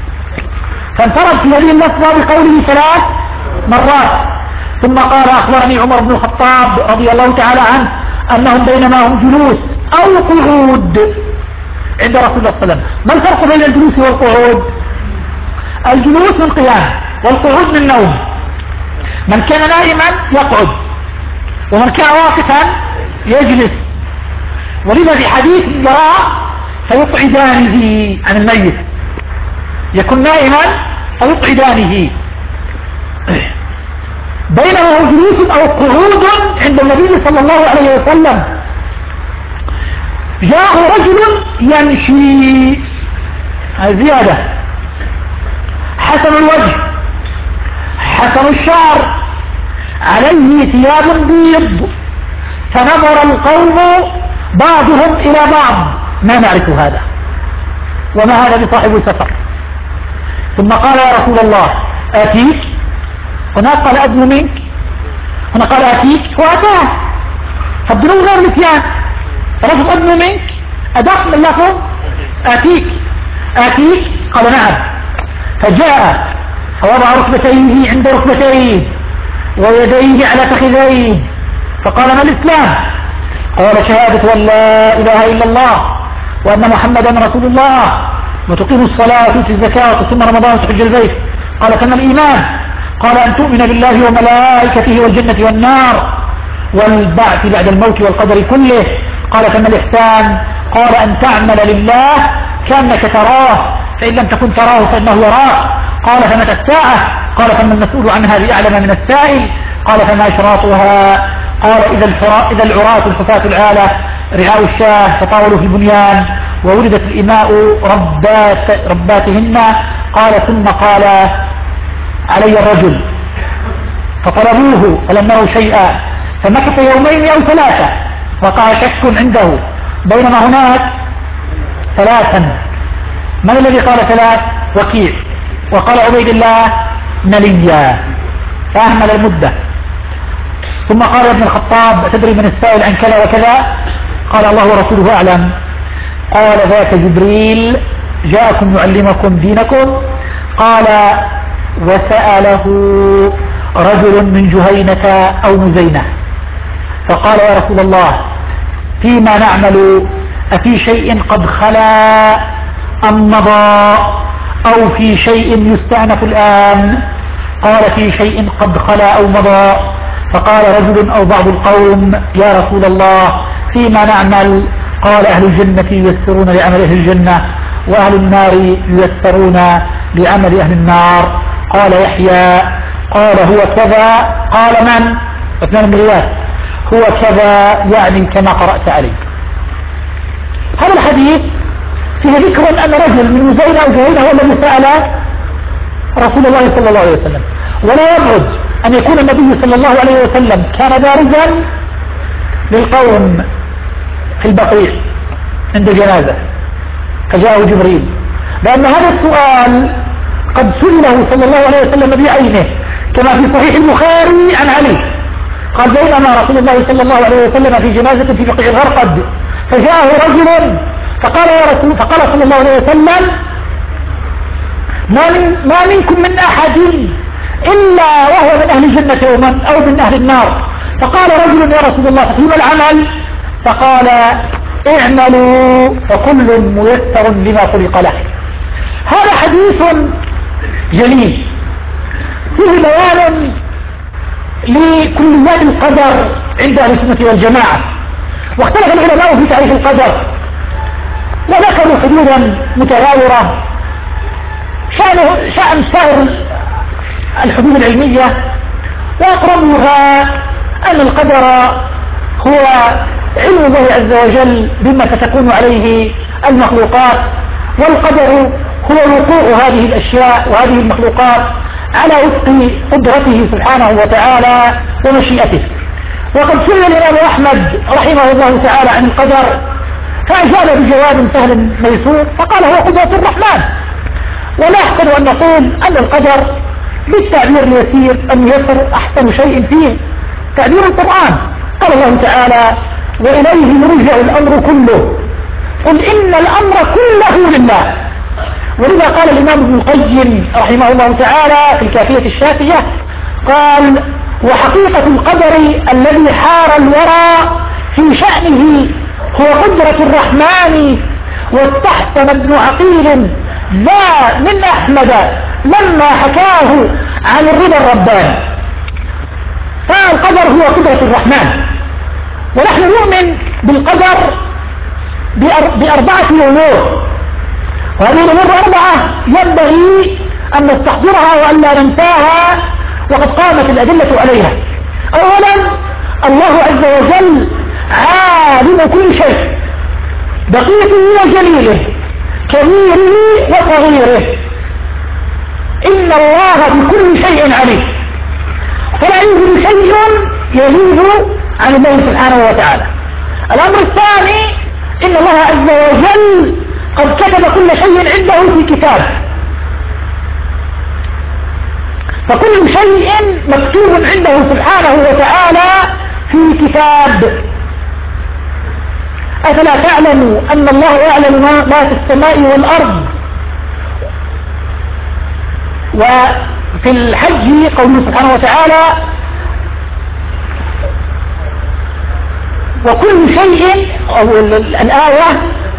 [SPEAKER 1] فانفرد في هذه اللفظة بقوله ثلاث مرات. ثم قال أخبرني عمر بن الخطاب رضي الله تعالى عنه أنهم بينما هم جلوس أو قعود عند رسول الله صلى الله عليه وسلم. ما الفرق بين الجلوس والقعود؟ الجلوس من قيام والقعود من نوم. من كان نائما يقعد ومن كان واقفا يجلس. ولذا في حديث جراء فيقعدانه عن الميت، يكون نائما فيقعدانه. بينما هو جلوس أو قعود عند النبي صلى الله عليه وسلم. جاء رجل يمشي، زيادة، حسن الوجه حسن الشعر، عليه ثياب بيض فنظر القوم بعضهم إلى بعض ما نعرف هذا وما هذا بصاحب سفر. ثم قال يا رسول الله آتيك، هناك قال أدنو منك، هنا قال آتيك وأتاه، فالدنو غير الاتيان، رفض أدنو منك أدق من لفظ آتيك. آتيك قال نعم، فجاء فوضع ركبتيه عند ركبتيه ويديه على فخذيه فقال ما الإسلام؟ قال شهادة أن لا إله إلا الله وأن محمدا رسول الله وتقيم الصلاة وتؤتي الزكاة وتصوم رمضان وتحج البيت. قال كما الإيمان؟ قال أن تؤمن بالله وملائكته والجنة والنار والبعث بعد الموت والقدر كله. قال كما الإحسان؟ قال أن تعمل لله كأنك تراه فإن لم تكن تراه فإنه يراك. قال فمتى الساعة؟ قال فما المسؤول عنها بأعلم من السائل. قال فما أشراطها؟ قال إذا, إذا العراة الحفاة العالة رعاء الشاه فطاولوا في البنيان وولدت الإماء ربات رباتهن. قال ثم قال علي الرجل فطلبوه فلم يروا شيئا فمكث يومين أو ثلاثة وقع شك عنده بينما هناك ثلاثا. من الذي قال ثلاث؟ وكيع. وقال عبيد الله مليا فأهمل المدة. ثم قال ابن الخطاب تدري من السائل عن كذا وكذا؟ قال الله ورسوله أعلم. قال ذاك جبريل جاءكم يعلمكم دينكم. قال وسأله رجل من جهينة أو مزينة فقال يا رسول الله فيما نعمل؟ أفي شيء قد خلا أم مضى أو في شيء يستأنف الآن؟ قال في شيء قد خلا أو مضى. فقال رجل أو بعض القوم يا رسول الله فيما نعمل؟ قال أهل الجنة ييسرون لعمل أهل الجنة وأهل النار ييسرون لعمل أهل النار. قال يحيى قال هو كذا. قال من؟ اثنان من الروايات هو كذا يعني كما قرأت عليه. هذا الحديث فيه ذكر أن رجل من مزينة أو جهينة هو الذي سأل رسول الله صلى الله عليه وسلم. ولا يبعد أن يكون النبي صلى الله عليه وسلم كان بارزا للقوم في البقيع عند جنازة فجاءه جبريل، لأن هذا السؤال قد سئله صلى الله عليه وسلم بعينه كما في صحيح البخاري عن علي قال بينما رسول الله صلى الله عليه وسلم في جنازة في بقيع الغرقد فجاءه رجل فقال يا رسول فقال صلى الله عليه وسلم ما, من ما منكم من أحد إلا وهو من أهل الجنة ومن أو من أهل النار. فقال رجل يا رسول الله فيما العمل؟ فقال اعملوا فكل ميسر لما خلق له. هذا حديث جليل فيه بيان لكليات القدر عند أهل السنة والجماعة، واختلف العلماء في تعريف القدر وذكروا حدودا متغايرة شأن شأن سائر الحدود العلمية، وأقربها أن القدر هو علم الله عز وجل بما ستكون عليه المخلوقات، والقدر هو وقوع هذه الأشياء وهذه المخلوقات على وفق قدرته سبحانه وتعالى ومشيئته. وقد سئل الإمام أحمد رحمه الله تعالى عن القدر فأجاب بجواب سهل ميسور فقال هو قدرة الرحمن. ولا أحسن أن نقول أن القدر بالتعبير اليسير الميسر أحسن شيء فيه تعبير القرآن. قال الله تعالى وإليه يرجع الأمر كله قل إن الأمر كله لله. ولذا قال الإمام ابن القيم رحمه الله تعالى في الكافية الشافية قال وحقيقة القدر الذي حار الورى في شأنه هو قدرة الرحمن. واستحسن ابن عقيل لا من أحمد لما حكاه عن الرضا الرباني. فالقدر هو قدرة الرحمن، ونحن نؤمن بالقدر بأربعة أمور، وهذه الأمور أربعة ينبغي أن نستحضرها وأن لا ننساها وقد قامت الأدلة عليها. أولا الله عز وجل عالم كل شيء دقيقه وجليله كبيره وصغيره، إن الله بكل شيء عليم، فلا يوجد شيء يزيد عن الله سبحانه وتعالى. الأمر الثاني إن الله عز وجل قد كتب كل شيء عنده في كتاب، فكل شيء مكتوب عنده سبحانه وتعالى في كتاب. أفلا تعلموا أن الله يعلم ما في السماء والأرض؟ وفي الحج قوله سبحانه وتعالى وكل شيء، أو الآية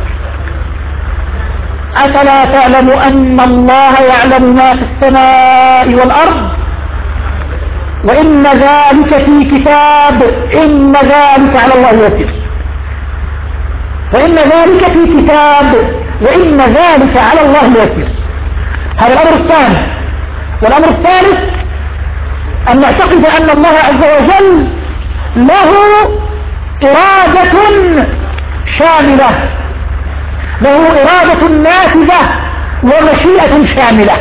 [SPEAKER 1] أفلا تعلم أن الله يعلم ما في السماء والأرض وإن ذلك في كتاب إن ذلك على الله يسير، وإن ذلك في كتاب وإن ذلك على الله يسير. هذا الأمر الثاني. والأمر الثالث أن نعتقد أن الله عز وجل له إرادة شاملة، له إرادة نافذة ومشيئة شاملة.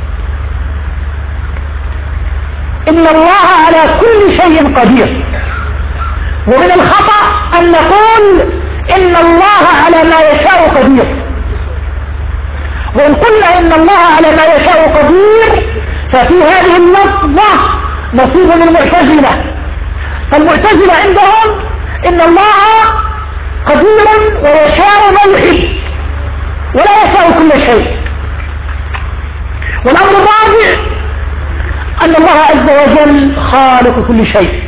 [SPEAKER 1] إن الله على كل شيء قدير. ومن الخطأ أن نقول إن الله على ما يشاء قدير. وإن قلنا إن الله على ما يشاء قدير ففي هذه اللفظة نصيب من المعتزلة. فالمعتزلة عندهم إن الله قدير ويشاء ما يحب ولا يشاء كل شيء. والأمر الرابع أن الله عز وجل خالق كل شيء،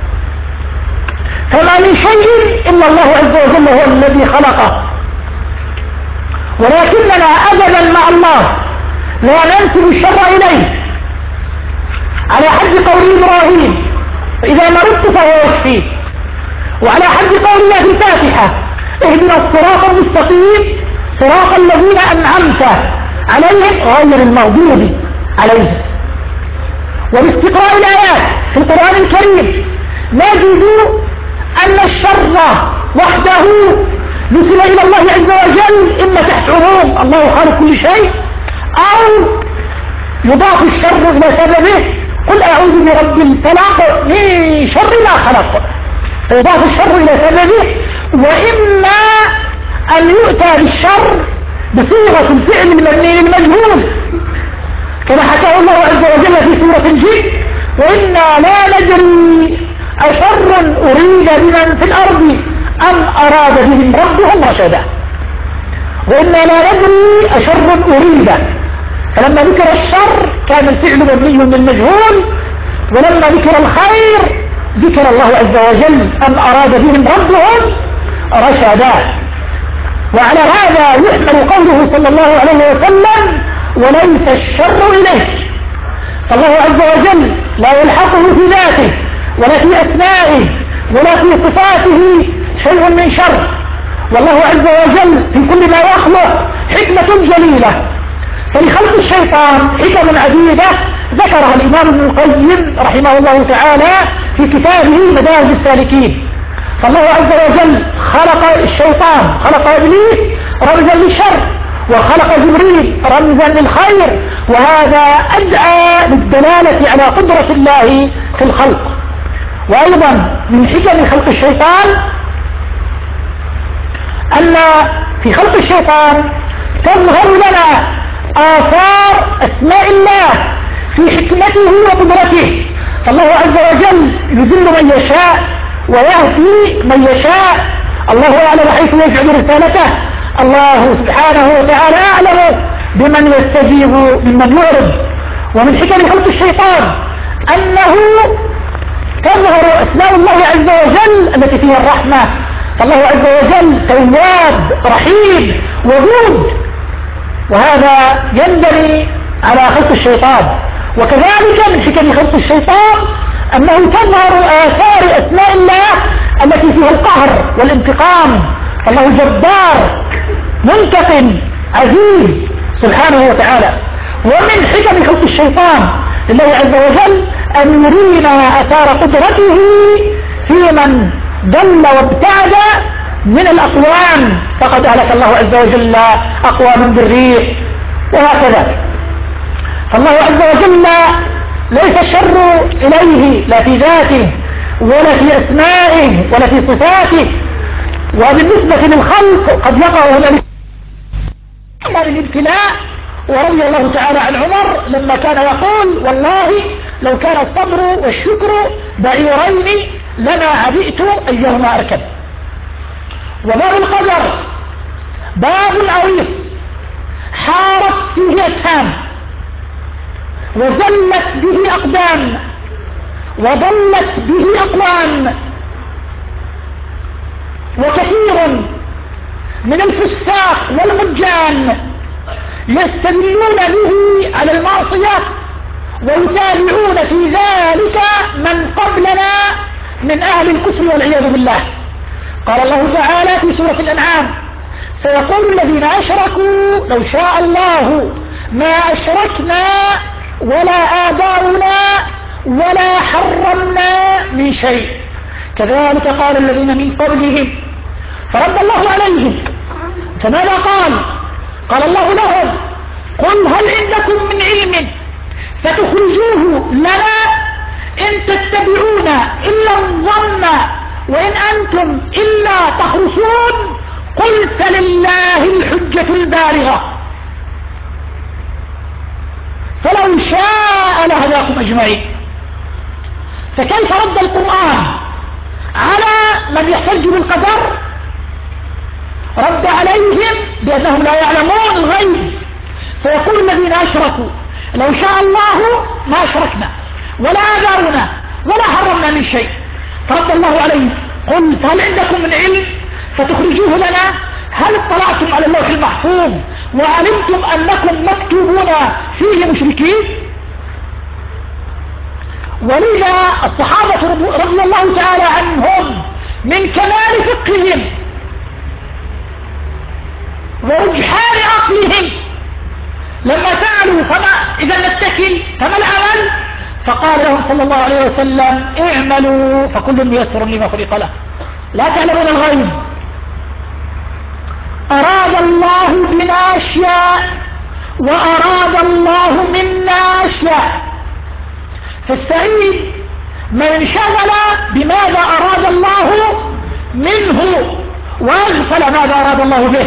[SPEAKER 1] فما من شيء إلا الله عز وجل هو الذي خلقه. ولكننا أبدا مع الله لا ننسب الشر إليه، على حد قول إبراهيم فإذا مرضت فهو يشفيه، وعلى حد قولنا في الفاتحة اهدنا الصراط المستقيم صراط الذين أنعمت عليهم غير المغضوب عليهم. وباستقراء الآيات في القرآن الكريم نجد أن الشر وحده نسب إلى الله عز وجل إما تحت عموم الله خالق كل شيء، أو يضاف الشر إلى سببه قل أعوذ برب الفلق من شر ما خلق، فيضاف الشر إلى سببه. وإما أن يؤتى بالشر بصيغة الفعل المبني للمجهول كما حكاه الله عز وجل في سورة الجن وإنا لا ندري أشر أريد بمن في الأرض أم أراد بهم ربهم رشدا. وإنا لا ندري أشر أريد، فلما ذكر الشر كان الفعل مبني للمجهول، ولما ذكر الخير ذكر الله عز وجل أم أراد بهم ربهم رشدا. وعلى هذا يحمل قوله صلى الله عليه وسلم وليس الشر إليه، فالله عز وجل لا يلحقه في ذاته ولا في أسمائه ولا في صفاته شيء من شر. والله عز وجل في كل ما يخلق حكمة جليلة. فلخلق الشيطان حكم عديدة ذكرها الإمام ابن القيم رحمه الله تعالى في كتابه مدارج السالكين. فالله عز وجل خلق الشيطان، خلق إبليس رمزا للشر، وخلق جبريل رمزا للخير، وهذا أدعى للدلالة على قدرة الله في الخلق. وأيضا من حكم خلق الشيطان أن في خلق الشيطان تظهر لنا آثار أسماء الله في حكمته وقدرته. فالله عز وجل يذل من يشاء ويهدي من يشاء، الله أعلم حيث يجعل رسالته، الله سبحانه وتعالى أعلم بمن يستجيب ممن يعرض. ومن حكم خلق الشيطان أنه تظهر أسماء الله عز وجل التي فيها الرحمة، فالله عز وجل تواب رحيم ودود، وهذا ينبغي على خلق الشيطان. وكذلك من حكم خلق الشيطان أنه تظهر آثار أسماء الله التي فيها القهر والانتقام، فالله جبار منتقم عزيز سبحانه وتعالى. ومن حكم خلق الشيطان لله عز وجل أن يرينا أثار قدرته في من ضل وابتعد من الأقوام، فقد أهلك الله عز وجل أقواما بالريح وهكذا. فالله عز وجل ليس الشر إليه لا في ذاته ولا في أسمائه ولا في صفاته. وبالنسبة للخلق قد يقع هنالك الابتلاء. ورضي الله تعالى عن عمر لما كان يقول والله لو كان الصبر والشكر بعيرين لما عبئت أيهما أركب. وباب القدر باب عويص حارت فيه أسهام وزلت به أقدام وضلت به أقوام. وكثير من الفساق والمجان يستدلون به على المعصية ويتابعون في ذلك من قبلنا من أهل الكفر والعياذ بالله. قال الله تعالى في سورة الأنعام سيقول الذين أشركوا لو شاء الله ما أشركنا ولا آباؤنا ولا حرمنا من شيء كذلك قال الذين من قبلهم فرد الله عليهم. فماذا قال؟ قال الله لهم قل هل عندكم من علم فتخرجوه لنا إن تتبعون إلا الظن وإن أنتم إلا تخرصون قل فلله الحجة البالغة فلو شاء لهداكم أجمعين. فكيف رد القرآن على من يحتج بالقدر؟ رد عليهم بأنهم لا يعلمون الغيب. سيقول الذين أشركوا لو شاء الله ما أشركنا ولا آباؤنا ولا حرمنا من شيء. فرد الله عليهم قل فهل عندكم من علم فتخرجوه لنا؟ هل اطلعتم على اللوح المحفوظ وعلمتم أنكم مكتوبون فيه مشركين؟ ولذا الصحابة رضي الله تعالى عنهم من كمال فقههم ورجحان عقلهم لما سألوا فما إذا نتكل فما العمل؟ فقال لهم صلى الله عليه وسلم اعملوا فكل ميسر لما خلق له لا تعلمون الغيب. أراد الله بنا أشياء وأراد الله منا أشياء. فالسعيد من انشغل بماذا أراد الله منه وأغفل ماذا أراد الله به.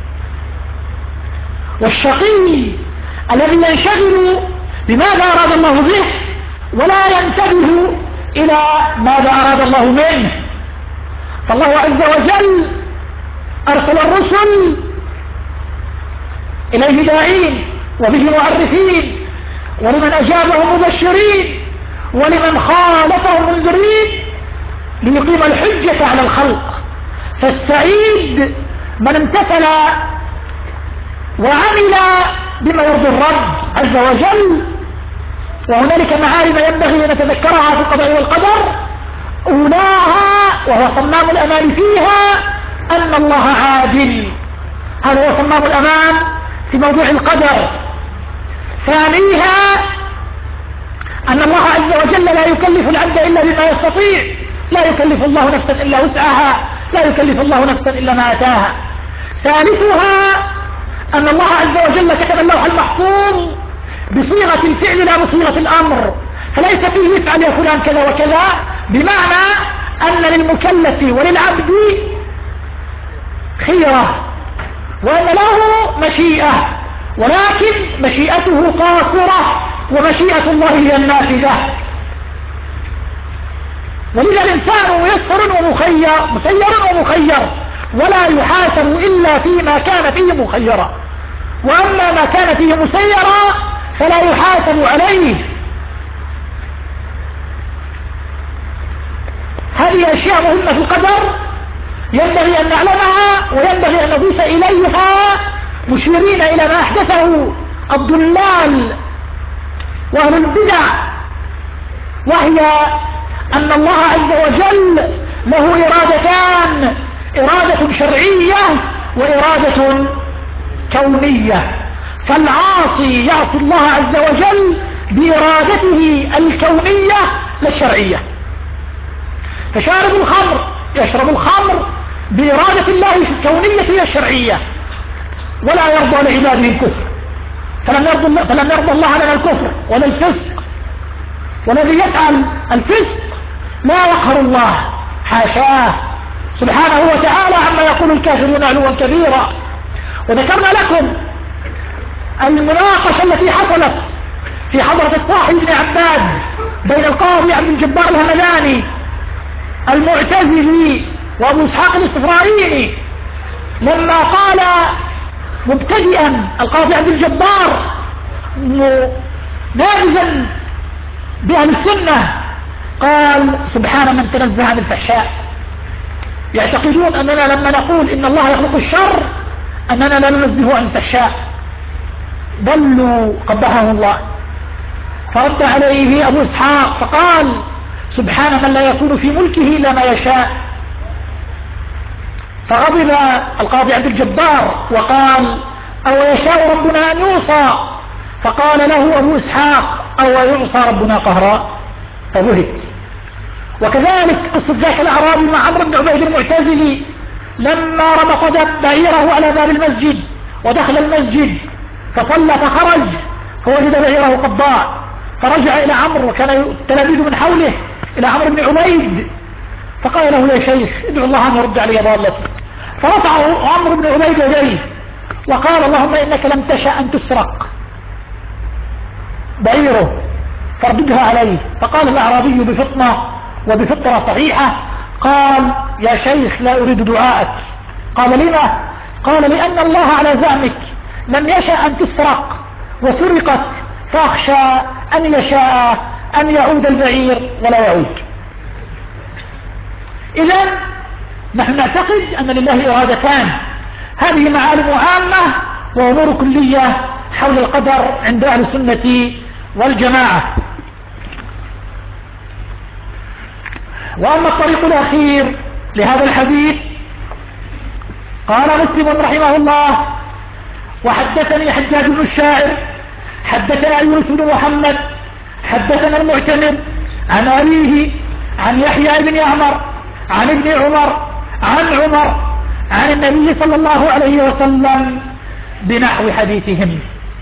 [SPEAKER 1] والشقي الذي ينشغل بماذا أراد الله به ولا ينتبه إلى ماذا أراد الله منه. فالله عز وجل أرسل الرسل إليه داعين وبه معرفين ولمن أجابهم مبشرين ولمن خالفهم منذرين ليقيم الحجة على الخلق. فالسعيد من امتثل وعمل بما يرضي الرب عز وجل. وهنالك معالم ينبغي أن نتذكرها في القضاء والقدر. أولاها وهو صمام الأمان فيها أن الله عادل، هذا هو صمام الأمان في موضوع القدر. ثانيها أن الله عز وجل لا يكلف العبد إلا بما يستطيع، لا يكلف الله نفسا إلا وسعها، لا يكلف الله نفسا إلا ما أتاها. ثالثها أن الله عز وجل كتب اللوح المحفوظ بصيغة الفعل لا بصيغة الأمر، فليس فيه يفعل يا فلان كذا وكذا، بمعنى أن للمكلف وللعبد خيرة وأن له مشيئة، ولكن مشيئته قاصرة ومشيئة الله هي النافذة. ولذا الإنسان ميسر ومخير مسير ومخير ولا يحاسب إلا فيما كان فيه مخيرا، وأما ما كان فيه مسيرا فلا يحاسب عليه. هذه أشياء مهمة في القدر ينبغي أن نعلمها وينبغي أن نضيف إليها مشيرين إلى ما أحدثه الضلال وأهل البدع، وهي أن الله عز وجل له إرادتان، إرادة شرعية وإرادة كونية. فالعاصي يعصي الله عز وجل بإرادته الكونية لا الشرعية. فشارب الخمر يشرب الخمر بإرادة الله الكونية لا الشرعية، ولا يرضى لعباده الكفر، فلم يرضى, فلم يرضى الله لنا الكفر ولا الفسق. والذي يفعل الفسق لا يقهر الله، حاشاه سبحانه وتعالى عما يقول الكافرون علوا كبيرا. وذكرنا لكم المناقشة التي حصلت في حضرة الصاحب بن عباد بين القاضي عبد الجبار الهمداني المعتزلي وابو اسحاق الاصفراريني، لما قال مبتدئا القاضي عبد الجبار نابذا بأهل السنة، قال سبحان من تنزه عن الفحشاء. يعتقدون أننا لما نقول إن الله يخلق الشر أننا لا ننزه عن الفحشاء، ضلوا قبحهم الله. فرد عليه أبو إسحاق فقال سبحان من لا يكون في ملكه إلا ما يشاء. فغضب القاضي عبد الجبار وقال أو يشاء ربنا أن يوصى؟ فقال له أبو إسحاق أو يعصى ربنا قهرا؟ فبهت. وكذلك قصة ذاك الأعرابي مع عمرو بن عبيد المعتزلي لما ربط بعيره على باب المسجد ودخل المسجد فصلى فخرج فوجد بعيره قد ضاع، فرجع إلى عمرو وكان التلاميذ من حوله إلى عمرو بن عبيد فقال له يا شيخ ادعو الله أن يرد علي ضالتي. فرفع عمرو بن عبيد يديه وقال اللهم إنك لم تشأ أن تسرق بعيره فارددها عليه. فقال الأعرابي بفطنة وبفطرة صحيحة قال يا شيخ لا أريد دعاءك. قال لما؟ قال لأن الله على زعمك لم يشأ أن تسرق وسرقت فأخشى أن يشاء أن يعود البعير ولا يعود. إذن نحن نعتقد أن لله إرادتان، هذه معالم عامة وأمور كلية حول القدر عند أهل السنة والجماعة. وأما الطريق الأخير لهذا الحديث قال مسلم رحمه الله وحدثني حجاج بن الشاعر حدثنا يونس بن محمد حدثنا المعتمر عن أبيه عن يحيى بن يعمر عن ابن عمر عن عمر عن النبي صلى الله عليه وسلم بنحو حديثهم.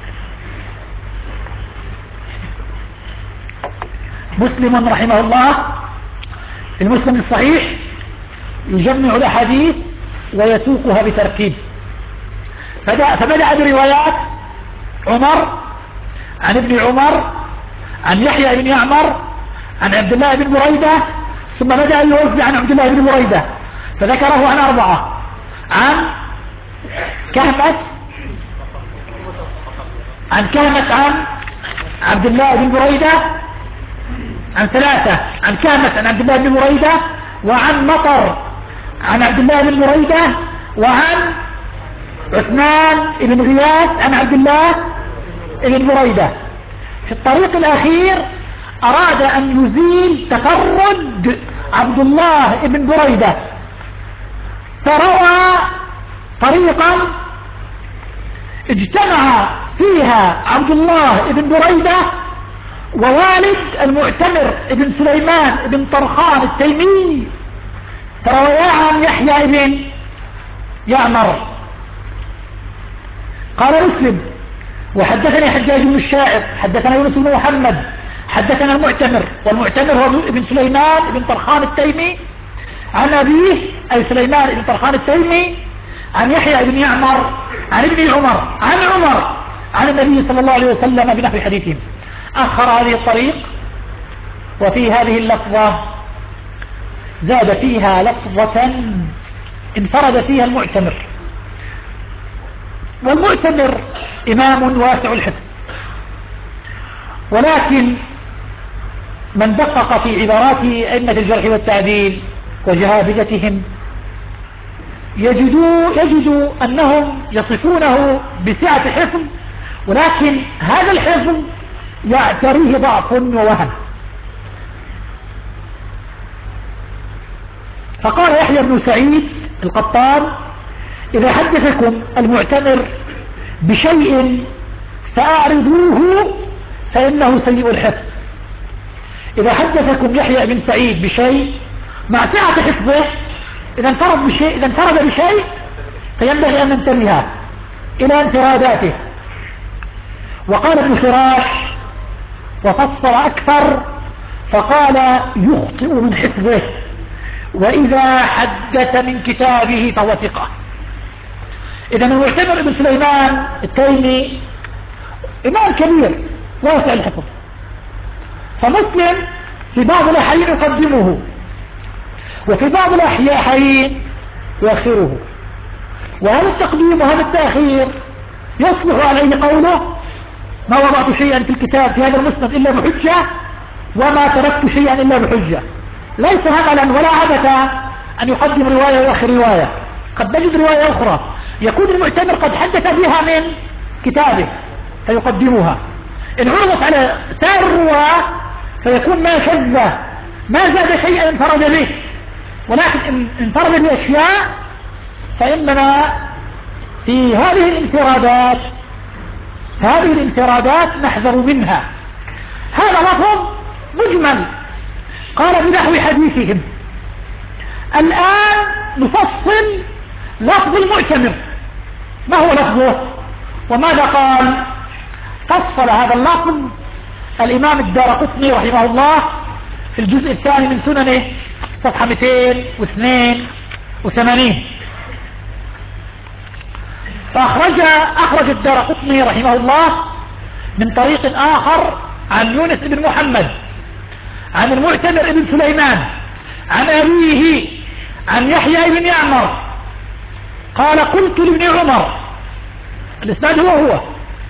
[SPEAKER 1] مسلم رحمه الله في المسلم الصحيح يجمع الأحاديث ويسوقها بترتيب، فبدأ بروايات عمر عن ابن عمر عن يحيى بن يعمر عن عبد الله بن بريدة، ثم بدأ يوزع عن عبد الله بن بريدة فذكره عن أربعة، عن كهمس عن كهمس عن عبد الله بن بريدة، عن ثلاثة عن كهمس عن عبد الله بن بريدة، وعن مطر عن عبد الله بن بريدة، وعن عثمان بن غياث عن عبد الله بن بريدة. في الطريق الأخير أراد أن يزيل تفرد عبد الله بن بريدة، فروى طريقا اجتمع فيها عبد الله بن بريدة ووالد المعتمر بن سليمان بن طرخان التيمي، فرويا عن يحيى بن يعمر. قال مسلم وحدثني حجاج بن الشاعر حدثنا يونس بن محمد حدثنا المعتمر، والمعتمر هو ابن سليمان بن طرخان التيمي عن أبيه أي سليمان بن طرخان التيمي عن يحيى بن يعمر عن ابن عمر عن عمر عن النبي صلى الله عليه وسلم بنحو حديثهم. أخر هذه الطريق وفي هذه اللفظة زاد فيها لفظة انفرد فيها المعتمر، والمعتمر إمام واسع الحفظ، ولكن من دقق في عبارات أئمة الجرح والتعديل وجهابذتهم يجدوا, يجدوا أنهم يصفونه بسعة حفظ، ولكن هذا الحفظ يعتريه ضعف ووهن. فقال يحيى بن سعيد القطان إذا حدثكم المعتمر بشيء فأعرضوه فإنه سيء الحفظ. إذا حدثكم يحيى بن سعيد بشيء مع سعة حفظه إذا انفرد بشيء, إذا انفرد بشيء فينبغي أن ننتبه إلى انفراداته. وقال ابن فراش وفصل أكثر فقال يخطئ من حفظه، وإذا حدث من كتابه فهو ثقة. إذا المعتمر ابن سليمان التيمي إمام كبير واسع الحفظ، فمسلم في بعض الأحيان يقدمه وفي بعض الأحيان يؤخره، وهذا التقديم وهذا التأخير يصلح عليه قوله ما وضعت شيئا في الكتاب في هذا المسند إلا بحجة وما تركت شيئا إلا بحجة. ليس هملا ولا عبثا أن يقدم رواية ويؤخر رواية. قد نجد رواية أخرى يكون المعتمر قد حدث بها من كتابه فيقدمها، إن عرضت على سائر الرواة فيكون ما شذ ما زاد شيئا انفرد به، ولكن إن انفرد بأشياء فإننا في هذه الانفرادات هذه الانفرادات نحذر منها. هذا لفظ مجمل قال بنحو حديثهم. الآن نفصل لفظ المعتمر، ما هو لفظه وماذا قال؟ فصل هذا اللفظ الإمام الدارقطني رحمه الله في الجزء الثاني من سننه صفحة مئتين واثنين وثمانين. فأخرج أخرج الدارقطني رحمه الله من طريق آخر عن يونس بن محمد عن المعتمر بن سليمان عن أبيه عن يحيى بن يعمر قال قلت لابن عمر، الإسناد هو هو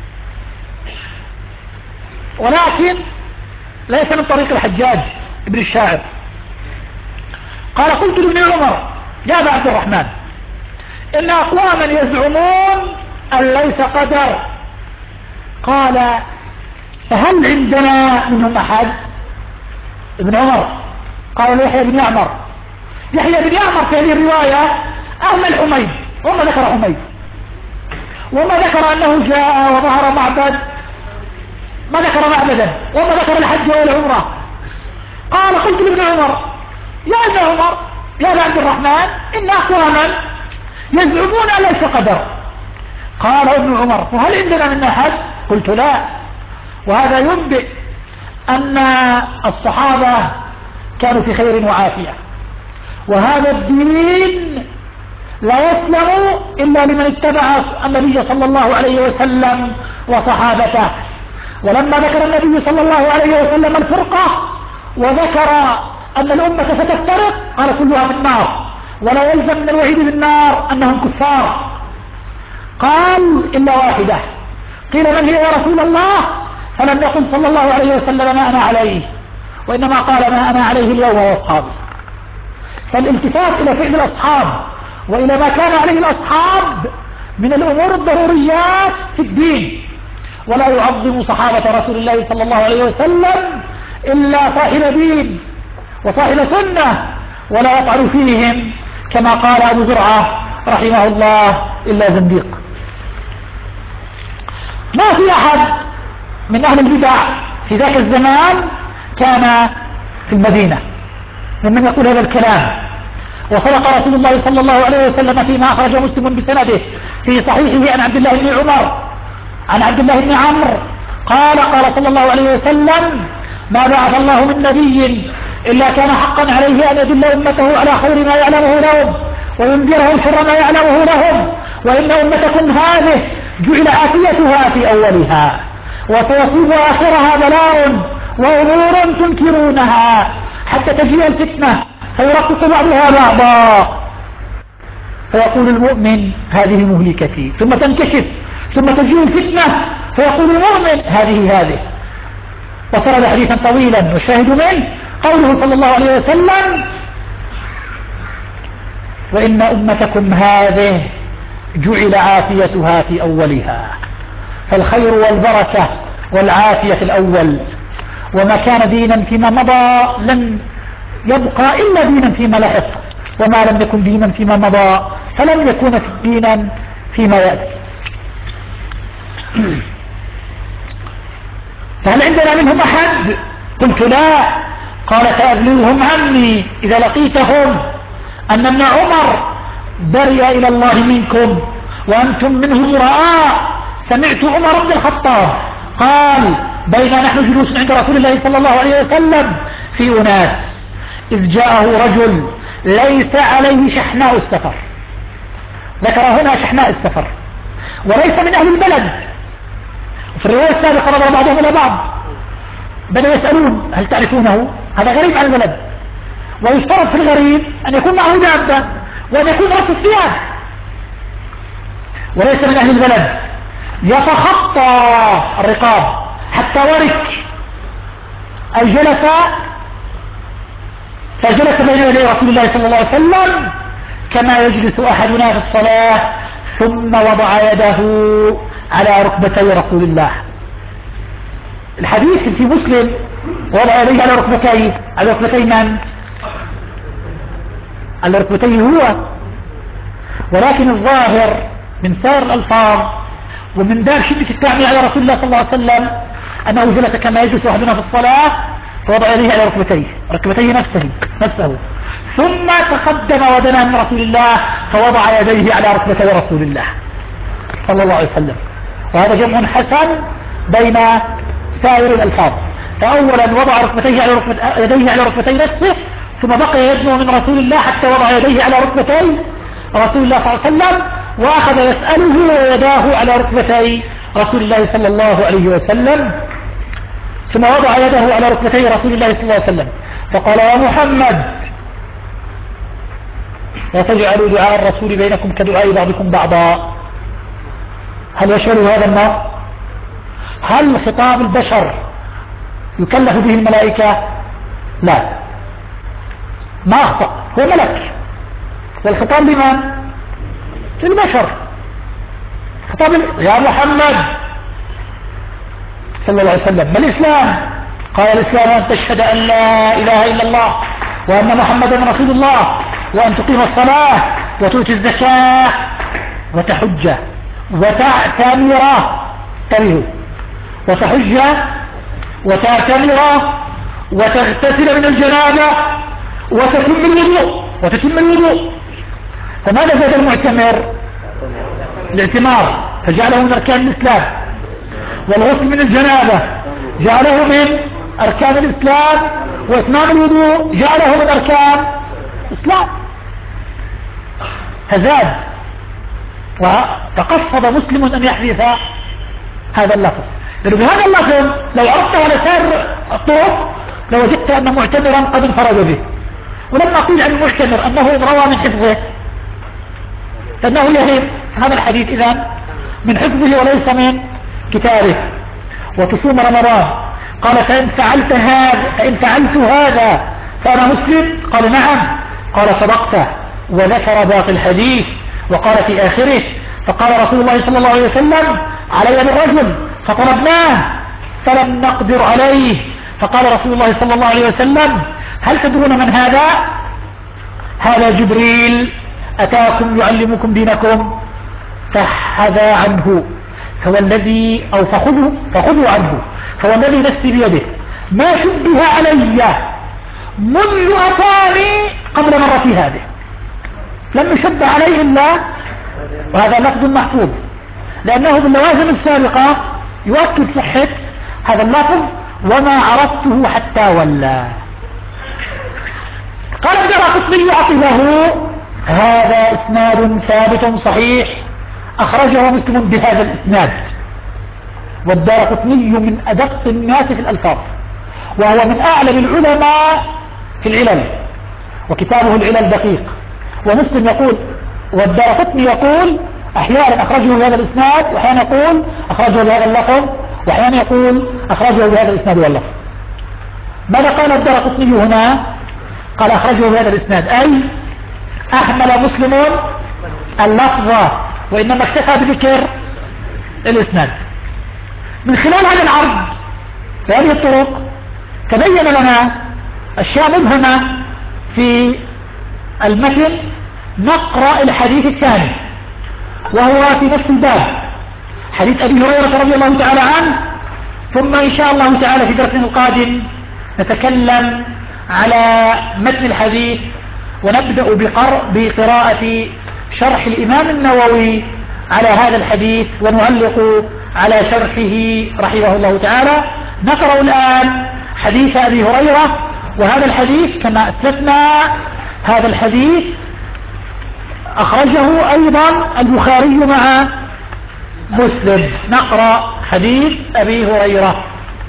[SPEAKER 1] ولكن ليس من طريق الحجاج ابن الشاعر. قال قلت لابن عمر يا أبا عبد الرحمن إن أقواما يزعمون أن ليس قدر، قال فهل عندنا منهم أحد؟ ابن عمر قال يحيى بن يعمر. يحيى بن يعمر في هذه الرواية أهمل حميد وما ذكر حميد وما ذكر أنه جاء وظهر معبد، ما ذكر معبدا وما ذكر الحج والعمرة. قال قلت لابن عمر يا ابن عمر يا ابن عبد الرحمن إن أقواما يزعمون أن ليس قدر. قال ابن عمر فهل عندنا من أحد؟ قلت لا. وهذا ينبئ أن الصحابة كانوا في خير وعافية، وهذا الدين لا يسلم إلا لمن اتبع النبي صلى الله عليه وسلم وصحابته. ولما ذكر النبي صلى الله عليه وسلم الفرقة وذكر أن الأمة ستفترق قال كلها من النار، ولا يلزم من الوعيد بالنار أنهم كفار. قال إلا واحدة. قيل من هي يا رسول الله؟ فلم يقل صلى الله عليه وسلم ما أنا عليه، وإنما قال ما أنا عليه اليوم وأصحابي. فالالتفات إلى فعل الأصحاب وإلى ما كان عليه الأصحاب من الأمور الضروريات في الدين، ولا يعظم صحابة رسول الله صلى الله عليه وسلم إلا صاحب دين وصاحب سنة، ولا يفعل فيهم كما قال أبو زرعة رحمه الله إلا زنديق. ما في أحد من أهل البدع في ذاك الزمان كان في المدينة ممن يقول هذا الكلام. وصدق رسول الله صلى الله عليه وسلم فيما أخرج مسلم بسنده في صحيحه عن عبد الله بن عمر عن عبد الله بن عمرو قال قال صلى الله عليه وسلم ما بعث الله من نبي إلا كان حقا عليه أن يدل أمته على خير ما يعلمه لهم وينذرهم شر ما يعلمه لهم، وإن أمتكم هذه جعل عافيتها في أولها وسيصيب آخرها بلاء وأمور تنكرونها حتى تجيء الفتنة فيرقص بعضها بعضا فيقول المؤمن هذه مهلكتي، ثم تنكشف ثم تجيء الفتنة فيقول المؤمن هذه هذه. وسرد حديثا طويلا والشاهد منه قوله صلى الله عليه وسلم وإن أمتكم هذه جعل عافيتها في أولها، فالخير والبركة والعافية في الأول، وما كان دينا فيما مضى لن يبقى إلا دينا فيما لحق، وما لم يكن دينا فيما مضى فلن يكون دينا فيما يأتي. فهل عندنا منهم أحد؟ قلت لا. قال فأبلغهم عني إذا لقيتهم أن ابن عمر برئ إلى الله منكم وأنتم منه براء. سمعت عمر بن الخطاب قال بين نحن جلوس عند رسول الله صلى الله عليه وسلم في أناس إذ جاءه رجل ليس عليه شحناء السفر، ذكر هنا شحناء السفر، وليس من أهل البلد. وفي الرواية السابقة نظر بعضهم إلى بعض، بدأوا يسألون هل تعرفونه؟ هذا غريب عن البلد، ويشترط في الغريب أن يكون معه دابة وأن يكون رأس الثياب، وليس من أهل البلد، يتخطى الرقاب حتى ورك أو جلس، فجلس بين يدي رسول الله صلى الله عليه وسلم كما يجلس أحدنا في الصلاة، ثم وضع يده على ركبتي رسول الله. الحديث في مسلم وضع يديه على ركبتيه، على ركبتي من؟ على ركبتيه هو، ولكن الظاهر من سائر الألفاظ ومن باب شدة التعمية على رسول الله صلى الله عليه وسلم أنه جلس كما يجلس أحدنا في الصلاة، فوضع يديه على ركبتيه ركبتيه نفسه نفسه ثم تقدم ودنا من رسول الله فوضع يديه على ركبتي رسول الله صلى الله عليه وسلم. وهذا جمع حسن بين سائر الألفاظ، فأولا وضع ركبتيه على ركبت... يديه على ركبتي نفسه، ثم بقي يدنو من رسول الله حتى وضع يديه على ركبتي رسول الله صلى الله عليه وسلم، وأخذ يسأله ويداه على ركبتي رسول الله صلى الله عليه وسلم، ثم وضع يده على ركبتي رسول الله صلى الله عليه وسلم فقال: يا محمد لا تجعلوا دعاء الرسول بينكم كدعاء بعضكم بعضا. هل يشمل هذا النص؟ هل خطاب البشر يكلف به الملائكة؟ لا، ما أخطأ، هو ملك، والخطاب لمن؟ للبشر. خطاب يا محمد صلى الله عليه وسلم. ما الإسلام؟ قال: الإسلام أن تشهد أن لا إله إلا الله وأن محمدا رسول الله، وأن تقيم الصلاة وتؤتي الزكاة وتحج وتعتمر تمر وتحج وتعتمر وتغتسل من الجنابة وتتم الوضوء وتتم الوضوء. فماذا زاد المعتمر؟ الاعتمار، فجعله من أركان الإسلام، والغسل من الجنابة جعله من أركان الإسلام، وإتمام الوضوء جعله من أركان الإسلام، فزاد. وتقصد مسلم أن يحذف هذا اللفظ، لأنه بهذا اللفظ لو عرفته على سائر الطرق لوجدت أن معتمرا قد انفرد به. ولما قيل عن المعتمر أنه إن روى من حفظه فإنه يهم هذا الحديث إذن من حفظه وليس من كتابه. وتصوم رمضان، قال: فإن فعلت هذا فإن فعلت هذا فأنا مسلم؟ قال: نعم. قال: صدقت. وذكر باقي الحديث وقال في آخره: فقال رسول الله صلى الله عليه وسلم: علي بالرجل، فطلبناه فلم نقدر عليه، فقال رسول الله صلى الله عليه وسلم: هل تدرون من هذا؟ هذا جبريل أتاكم يعلمكم دينكم فحذا عنه، فوالذي أو فخذوا فخذوا عنه فوالذي نفسي بيده ما شبه علي منذ أتاني قبل مرتي هذه، لم يشبه عليه إلا، وهذا لفظ محفوظ لأنه باللوازم السابقة يؤكد صحة هذا اللفظ: وما عرفته حتى ولى. قال الدارقطني عقبه: هذا إسناد ثابت صحيح أخرجه مسلم بهذا الإسناد. والدارقطني من أدق الناس في الألفاظ، وهو من أعلم العلماء في العلل، وكتابه العلل دقيق. ومسلم يقول، والدارقطني يقول أحيانا أخرجه بهذا الإسناد، وأحيانا يقول أخرجه بهذا اللفظ، وأحيانا يقول أخرجه بهذا الإسناد واللفظ. ماذا قال الدارقطني هنا؟ قال أخرجه بهذا الإسناد، أي أحمل مسلم اللفظ وإنما اكتفى بذكر الإسناد. من خلال هذا العرض في هذه الطرق تبين لنا أشياء مبهمة في المتن. نقرأ الحديث الثاني وهو في نفس الباب، حديث أبي هريرة رضي الله تعالى عنه، ثم إن شاء الله تعالى في درسنا القادم نتكلم على متن الحديث، ونبدأ بقراءة شرح الإمام النووي على هذا الحديث، ونعلق على شرحه رحمه الله تعالى. نقرأ الآن حديث أبي هريرة وهذا الحديث كما أسلفنا هذا الحديث أخرجه أيضا البخاري مع مسلم. نقرأ حديث أبي هريرة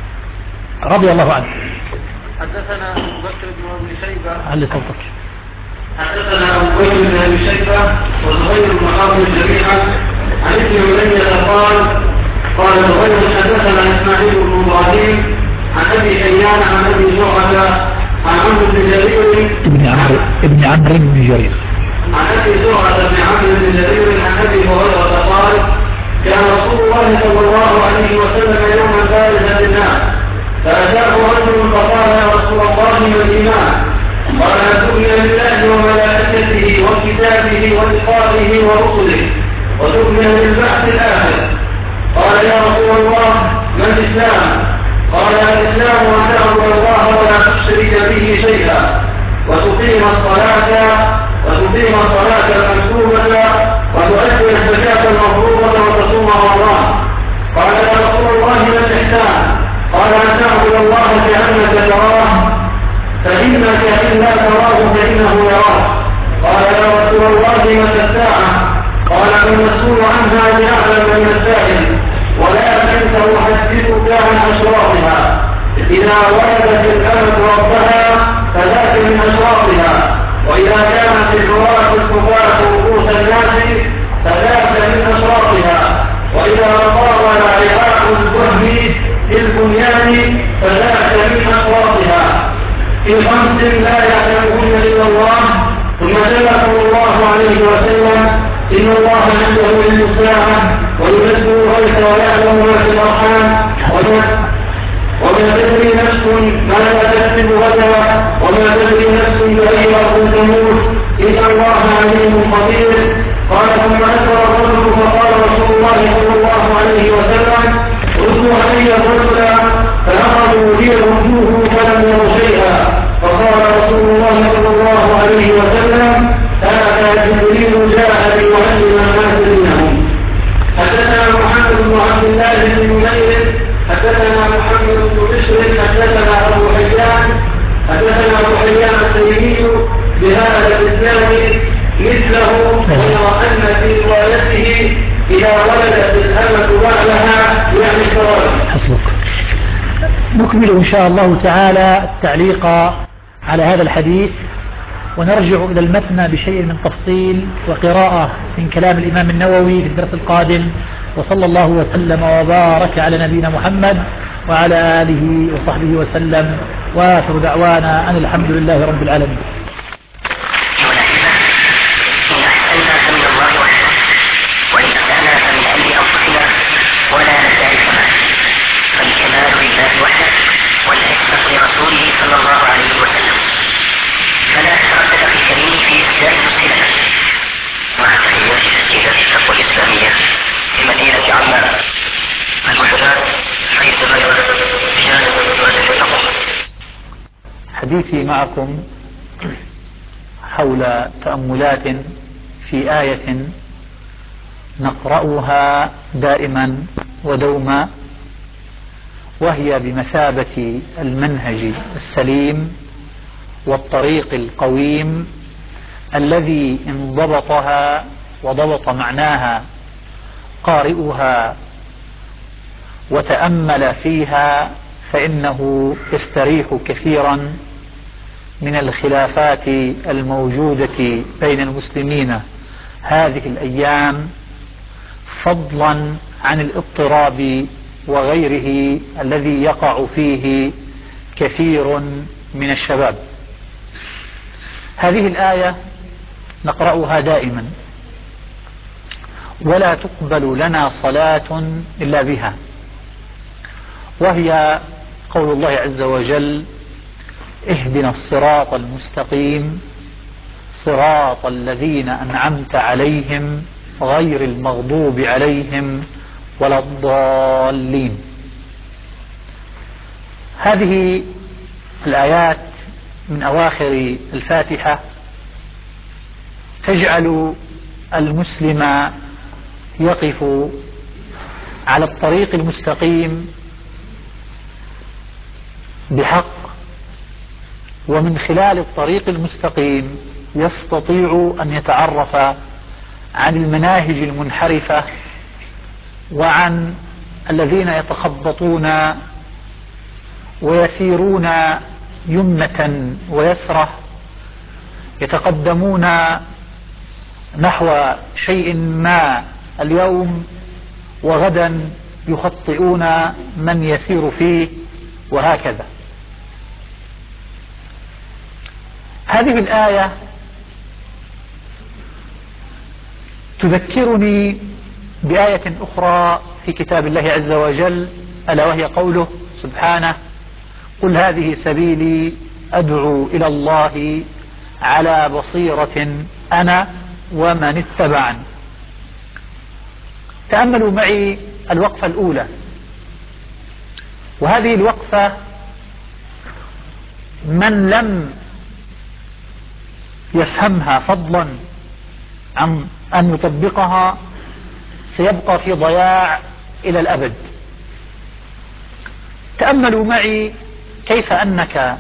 [SPEAKER 1] رضي الله عنه.
[SPEAKER 2] حدثنا أبو بكر بن أبي شيبة
[SPEAKER 1] علي صوتك.
[SPEAKER 2] حدثنا أبو بكر بن أبي شيبة وزهير بن حرب جميعا عن ابن علية قال قال زهير حدثنا إسماعيل بن إبراهيم عن أبي حيان عن أبي زرعة عن عمرو بن جرير
[SPEAKER 1] ابن عمرو ابن عمرو بن جرير
[SPEAKER 2] عن أبي زرعة بن عمرو بن جرير عن أبي هريرة قال كان رسول الله صلى الله عليه وسلم يوما بارزا للناس فأتاه رجل فقال يا رسول الله ما الإيمان؟ قال أن تؤمن بالله وملائكته وكتابه ولقائه ورسله وتؤمن بالبعث الآخر. قال يا رسول الله ما الإسلام؟ قال الإسلام أن تعبد الله ولا تشرك به شيئا وتقيم الصلاة وتقيم الصلاة المكتوبة وتؤدي الزكاة المفروضة وتصوم رمضان. قال يا رسول الله ما الإحسان؟ قال أن تعبد الله كأنك تراه فإنك إن لا تراه فإنه يراك. قال يا رسول الله متى الساعة؟ قال المسؤول عنها بأعلم من السائل ولكن سأحدثك عن أشراطها. إذا ولدت الأمة ربها فذاك من أشراطها وإذا كانت العراة الكفاة رؤوس الناس فذاك من أشراطها وإذا طال رعاء الوهم في البنيان فذاك من أشراطها. في خمس لا يعلمهن إلا الله. ثم دل صلى الله عليه وسلم إن الله عنده علم الساعة وينزل الغيث ويعلم ما في الأرحام وما تدري نفس ماذا تكسب غدا وما تدري نفس بأي أرض تموت إن الله عليم خبير. قال ثم أسر الرجل فقال رسول الله صلى الله عليه وسلم ردوا علي الرجل فأخذوا لي ردوه فلم يروا شيئا. فقال رسول الله صلى الله عليه وسلم هذا جبريل جاء ليعلم الناس دينهم. حدثنا محمد بن عبد الله بن نمير حدثنا محمد بن بشر حدثنا أبو حيان حدثنا أبو حيان التيمي بهذا الإسلام مثله غير أن في روايته إذا ولدت الأمة بعدها يعني الثواب.
[SPEAKER 1] حسبك. نكمل إن شاء الله تعالى التعليق على هذا الحديث ونرجع إلى المتن بشيء من تفصيل وقراءة من كلام الإمام النووي في الدرس القادم. وصلى الله وسلم وبارك على نبينا محمد وعلى آله وصحبه وسلم وآخر دعوانا أن الحمد لله رب العالمين.
[SPEAKER 3] لرسوله صلى الله عليه وسلم فلا تردد في كريم في إسلام مسلمة مع تحيات تسجيلات التقوى الإسلامية في مدينة عمان المحلات حيث بدأ بجانب مبادئ التقوى.
[SPEAKER 1] حديثي معكم حول تأملات في آية نقرأها دائما ودوما وهي بمثابة المنهج السليم والطريق القويم الذي انضبطها وضبط معناها قارئها وتأمل فيها فإنه يستريح كثيرا من الخلافات الموجودة بين المسلمين هذه الأيام فضلا عن الاضطراب وغيره الذي يقع فيه كثير من الشباب. هذه الآية نقرأها دائما ولا تقبل لنا صلاة إلا بها، وهي قول الله عز وجل اهدنا الصراط المستقيم صراط الذين أنعمت عليهم غير المغضوب عليهم ولا الضالين. هذه الآيات من أواخر الفاتحة تجعل المسلم يقف على الطريق المستقيم بحق ومن خلال الطريق المستقيم يستطيع أن يتعرف عن المناهج المنحرفة وعن الذين يتخبطون ويسيرون يمنة ويسرة، يتقدمون نحو شيء ما اليوم وغدا يخطئون من يسير فيه، وهكذا. هذه الآية تذكرني بآية أخرى في كتاب الله عز وجل، ألا وهي قوله سبحانه: قل هذه سبيلي أدعو إلى الله على بصيرة أنا ومن اتبعني. تأملوا معي الوقفة الأولى، وهذه الوقفة من لم يفهمها فضلا عن أن يطبقها سيبقى في ضياع إلى الأبد. تأملوا معي كيف أنك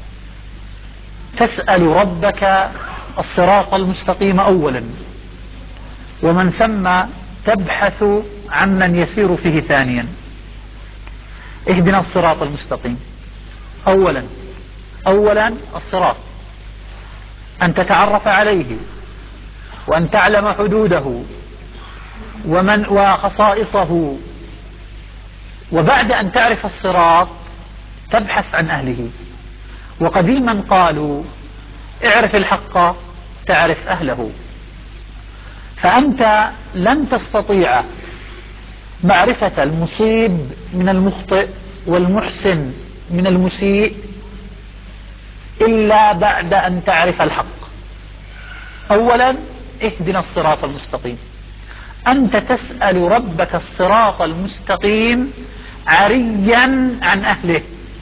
[SPEAKER 1] تسأل ربك الصراط المستقيم أولا، ومن ثم تبحث عن من يسير فيه ثانيا. اهدنا الصراط المستقيم أولا، أولا الصراط، أن تتعرف عليه وأن تعلم حدوده ومن وخصائصه، وبعد أن تعرف الصراط تبحث عن أهله. وقديما قالوا: اعرف الحق تعرف أهله. فأنت لن تستطيع معرفة المصيب من المخطئ والمحسن من المسيء إلا بعد أن تعرف الحق. أولا اهدنا الصراط المستقيم، أنت تسأل ربك الصراط المستقيم عريا عن أهله،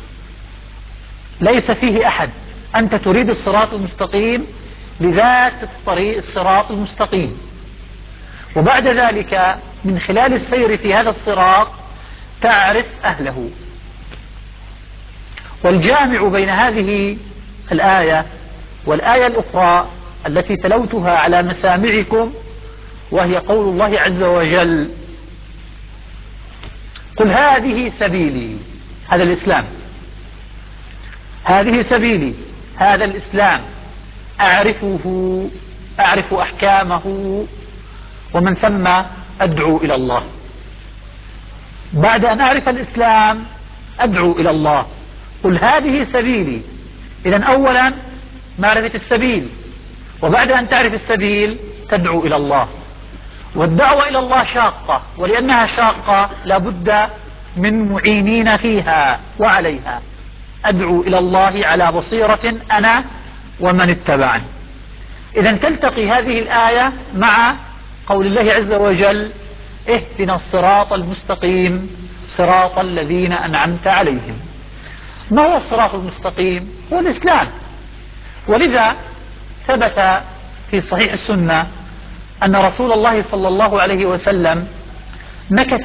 [SPEAKER 1] ليس فيه أحد، أنت تريد الصراط المستقيم لذات الطريق الصراط المستقيم. وبعد ذلك من خلال السير في هذا الصراط تعرف أهله. والجامع بين هذه الآية والآية الأخرى التي تلوتها على مسامعكم وهي قول الله عز وجل: قل هذه سبيلي، هذا الإسلام، هذه سبيلي، هذا الإسلام، أعرفه، أعرف أحكامه، ومن ثم أدعو إلى الله. بعد أن أعرف الإسلام أدعو إلى الله. قل هذه سبيلي، إذن أولا معرفة السبيل، وبعد أن تعرف السبيل تدعو إلى الله. والدعوة إلى الله شاقة، ولأنها شاقة لابد من معينين فيها وعليها. أدعو إلى الله على بصيرة أنا ومن اتبعني. إذن تلتقي هذه الآية مع قول الله عز وجل: اهدنا الصراط المستقيم صراط الذين أنعمت عليهم. ما هو الصراط المستقيم؟ هو الإسلام. ولذا ثبت في صحيح السنة أن رسول الله صلى الله عليه وسلم نكت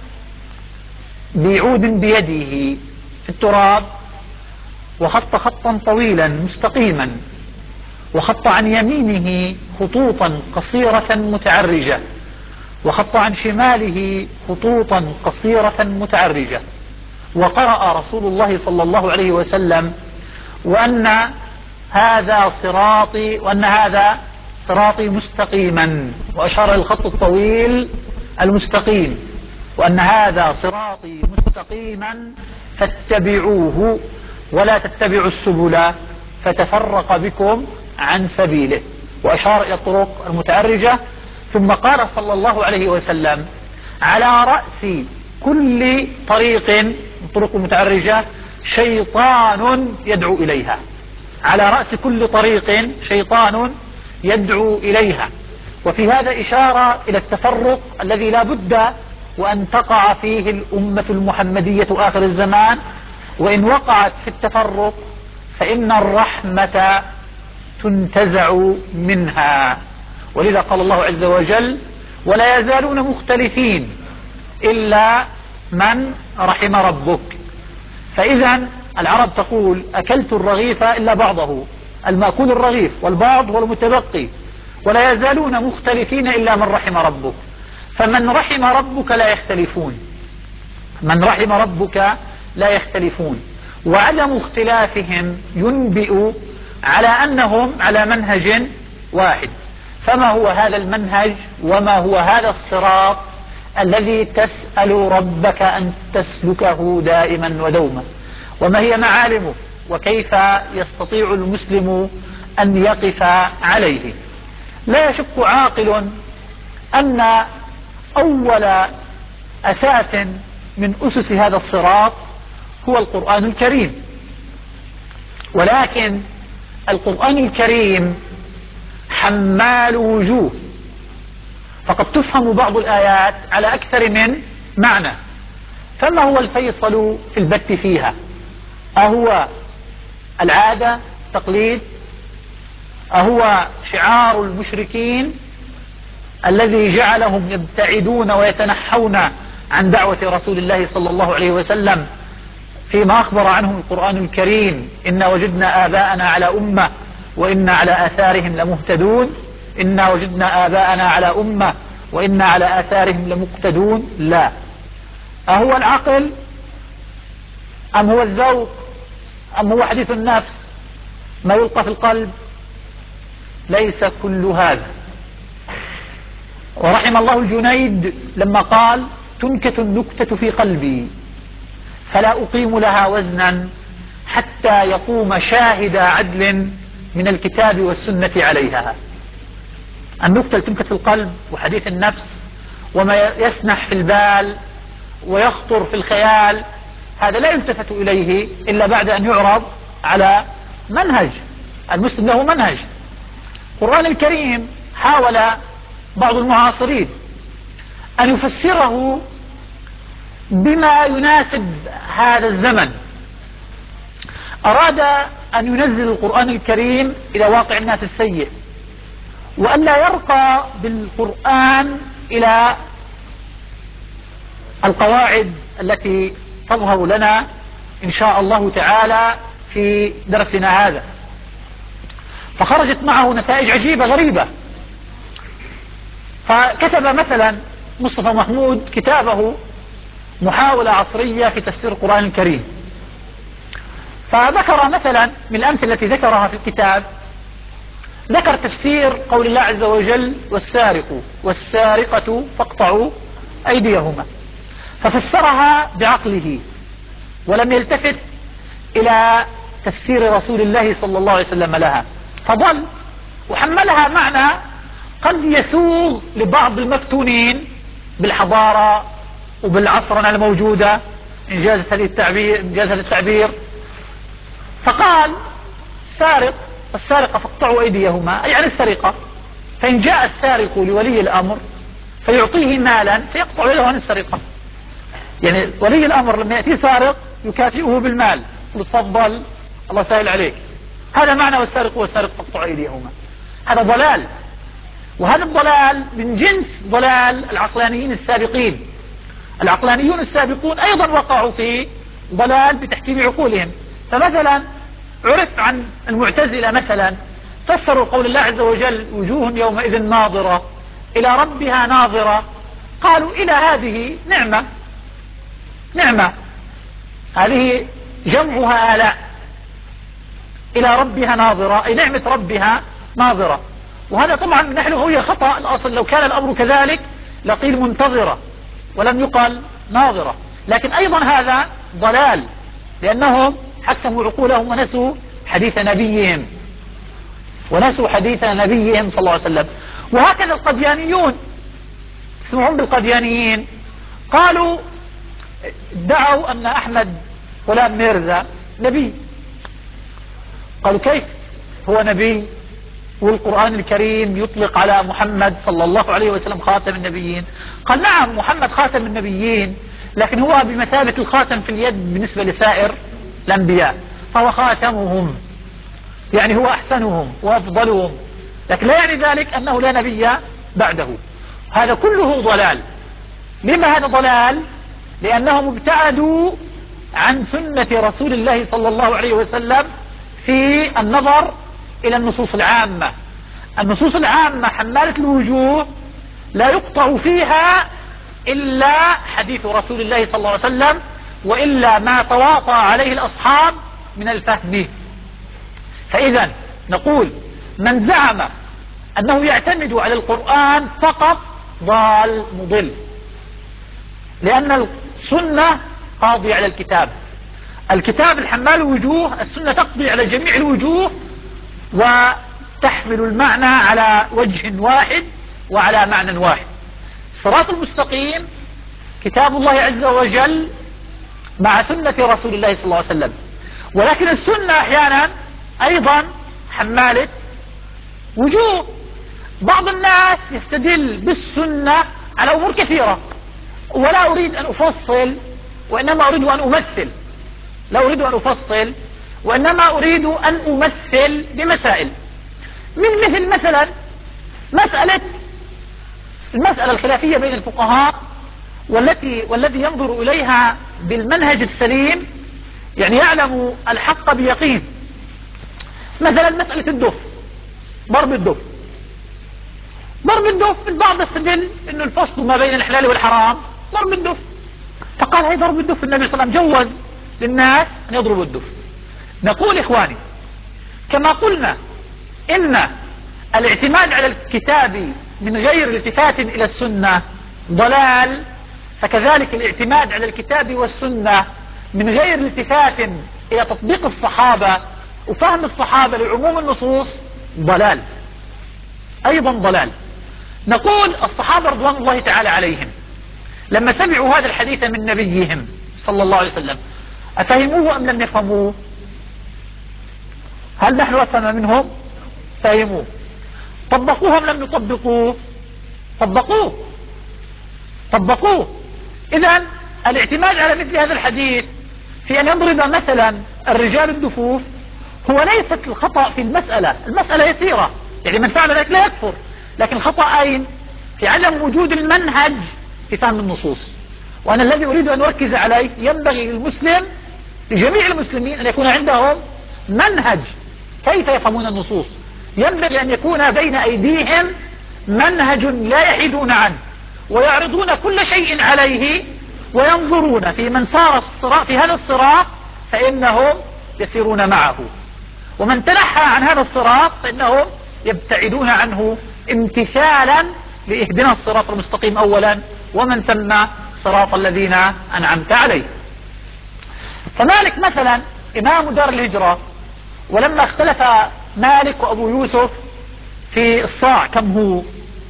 [SPEAKER 1] بعود بيده في التراب وخط خطا طويلا مستقيما، وخط عن يمينه خطوطا قصيرة متعرجة، وخط عن شماله خطوطا قصيرة متعرجة. وقرأ رسول الله صلى الله عليه وسلم: وأن هذا صراطي وأن هذا صراطي مستقيما، وأشار الخط الطويل المستقيم، وأن هذا صراطي مستقيما فاتبعوه ولا تتبعوا السبل فتفرق بكم عن سبيله، وأشار إلى الطرق المتعرجة. ثم قال صلى الله عليه وسلم: على رأس كل طريق من طرق متعرجة شيطان يدعو إليها، على رأس كل طريق شيطان يدعو إليها. وفي هذا إشارة إلى التفرق الذي لا بد وأن تقع فيه الأمة المحمدية آخر الزمان، وإن وقعت في التفرق فإن الرحمة تنتزع منها. ولذا قال الله عز وجل: ولا يزالون مختلفين إلا من رحم ربك. فإذا العرب تقول أكلت الرغيف إلا بعضه، المأكول الرغيف والبعض هو المتبقي، ولا يزالون مختلفين إلا من رحم ربك. فمن رحم ربك لا يختلفون، من رحم ربك لا يختلفون. وعدم اختلافهم ينبئ على أنهم على منهج واحد. فما هو هذا المنهج وما هو هذا الصراط الذي تسأل ربك أن تسلكه دائما ودوما؟ وما هي معالمه؟ وكيف يستطيع المسلم أن يقف عليه؟ لا يشك عاقل أن أول أساس من أسس هذا الصراط هو القرآن الكريم. ولكن القرآن الكريم حمال وجوه، فقد تفهم بعض الآيات على أكثر من معنى. فما هو الفيصل في البت فيها؟ أهو العادة تقليد؟ أهو شعار المشركين الذي جعلهم يبتعدون ويتنحون عن دعوة رسول الله صلى الله عليه وسلم فيما أخبر عنه القرآن الكريم: إنا وجدنا آباءنا على أمة وإنا على آثارهم لمهتدون؟ إنا وجدنا آباءنا على أمة وإنا على آثارهم لمقتدون؟ لا. أهو العقل أم هو الذوق أم هو حديث النفس ما يلقى في القلب؟ ليس كل هذا. ورحم الله الجنيد لما قال: تنكت النكتة في قلبي فلا أقيم لها وزنا حتى يقوم شاهد عدل من الكتاب والسنة عليها. النكتة تنكت في القلب وحديث النفس وما يسنح في البال ويخطر في الخيال، هذا لا يلتفت إليه إلا بعد أن يعرض على منهج. المسلم له منهج. القرآن الكريم حاول بعض المعاصرين أن يفسره بما يناسب هذا الزمن. أراد أن ينزل القرآن الكريم إلى واقع الناس السيء، وأن لا يرقى بالقرآن إلى القواعد التي تظهر لنا إن شاء الله تعالى في درسنا هذا. فخرجت معه نتائج عجيبة غريبة. فكتب مثلا مصطفى محمود كتابه محاولة عصرية في تفسير القرآن الكريم، فذكر مثلا من الأمثلة التي ذكرها في الكتاب، ذكر تفسير قول الله عز وجل: والسارق والسارقة فاقطعوا أيديهما، ففسرها بعقله ولم يلتفت إلى تفسير رسول الله صلى الله عليه وسلم لها، فضل وحملها معنى قد يسوغ لبعض المفتونين بالحضارة وبالعصرنة الموجودة إن جاز هذه التعبير إن جاز هذا التعبير. فقال: السارق والسارقة فاقطعوا أيديهما، أي عن السرقة. فإن جاء السارق لولي الأمر فيعطيه مالا فيقطع يده عن السرقة. يعني ولي الأمر لما يأتي سارق يكافئه بالمال، يقول: تفضل الله سهل عليك. هذا معنى والسارق والسارق فاقطعوا أيديهما. هذا ضلال، وهذا الضلال من جنس ضلال العقلانيين السابقين. العقلانيون السابقون أيضا وقعوا في ضلال بتحكيم عقولهم. فمثلا عرف عن المعتزلة مثلا فسروا قول الله عز وجل: وجوه يومئذ ناظرة إلى ربها ناظرة. قالوا: إلى هذه نعمة، نعمة هذه جمعها آلاء، إلى ربها ناظرة أي نعمة ربها ناظرة. وهذا طبعا من نحن هو خطأ الأصل. لو كان الأمر كذلك لقيل منتظرة ولم يقال ناظرة. لكن أيضا هذا ضلال، لأنهم حكموا عقولهم ونسوا حديث نبيهم ونسوا حديث نبيهم صلى الله عليه وسلم. وهكذا القديانيون، اسمهم بالقديانيين، قالوا ادعوا أن أحمد غلام ميرزا نبي. قالوا: كيف هو نبي والقرآن الكريم يطلق على محمد صلى الله عليه وسلم خاتم النبيين؟ قال: نعم، محمد خاتم النبيين، لكن هو بمثابة الخاتم في اليد بالنسبة لسائر الأنبياء، فهو خاتمهم، يعني هو أحسنهم وأفضلهم، لكن لا يعني ذلك أنه لا نبي بعده. هذا كله ضلال. لما هذا ضلال؟ لأنهم ابتعدوا عن سنة رسول الله صلى الله عليه وسلم في النظر إلى النصوص العامة. النصوص العامة حمالة الوجوه لا يقطع فيها إلا حديث رسول الله صلى الله عليه وسلم، وإلا ما تواطى عليه الأصحاب من الفهم. فإذا نقول من زعم أنه يعتمد على القرآن فقط ضال مضل، لأن السنة قاضية على الكتاب. الكتاب الحمال الوجوه، السنة تقضي على جميع الوجوه وتحمل المعنى على وجه واحد وعلى معنى واحد. الصراط المستقيم كتاب الله عز وجل مع سنة رسول الله صلى الله عليه وسلم، ولكن السنة أحيانا أيضا حمالة وجوه. بعض الناس يستدل بالسنة على أمور كثيرة، ولا أريد أن أفصل وإنما أريد أن أمثل، لا أريد أن أفصل وإنما أريد أن أمثل بمسائل. من مثل مثلا مسألة المسألة الخلافية بين الفقهاء، والتي والذي ينظر إليها بالمنهج السليم يعني يعلم الحق بيقين. مثلا مسألة الدف، ضرب الدف. ضرب الدف البعض يستدل انه الفصل ما بين الحلال والحرام ضرب الدف، فقال هي ضرب الدف النبي صلى الله عليه وسلم جوز للناس ان يضربوا الدف. نقول إخواني كما قلنا إن الاعتماد على الكتاب من غير التفات إلى السنة ضلال، فكذلك الاعتماد على الكتاب والسنة من غير التفات إلى تطبيق الصحابة وفهم الصحابة لعموم النصوص ضلال، أيضا ضلال. نقول الصحابة رضوان الله تعالى عليهم لما سمعوا هذا الحديث من نبيهم صلى الله عليه وسلم أفهموه أم لم يفهموه؟ هل نحن أفهم منهم؟ فهموه. طبقوه أم لم يطبقوه؟ طبقوه طبقوه. إذن الاعتماد على مثل هذا الحديث في أن يضرب مثلا الرجال الدفوف هو ليست الخطأ في المسألة، المسألة يسيرة، يعني من فعل ذلك لا يكفر، لكن الخطأ أين؟ في عدم وجود المنهج في فهم النصوص. وأنا الذي أريد أن أركز عليه ينبغي للمسلم لجميع المسلمين أن يكون عندهم منهج كيف يفهمون النصوص. ينبغي أن يكون بين أيديهم منهج لا يحيدون عنه ويعرضون كل شيء عليه وينظرون في من سار الصراط في هذا الصراط فإنهم يسيرون معه، ومن تنحى عن هذا الصراط فإنهم يبتعدون عنه امتثالا لإهدنا الصراط المستقيم أولا ومن ثم صراط الذين أنعمت عليه. فمالك مثلا إمام دار الهجرة، ولما اختلف مالك وأبو يوسف في الصاع كم هو،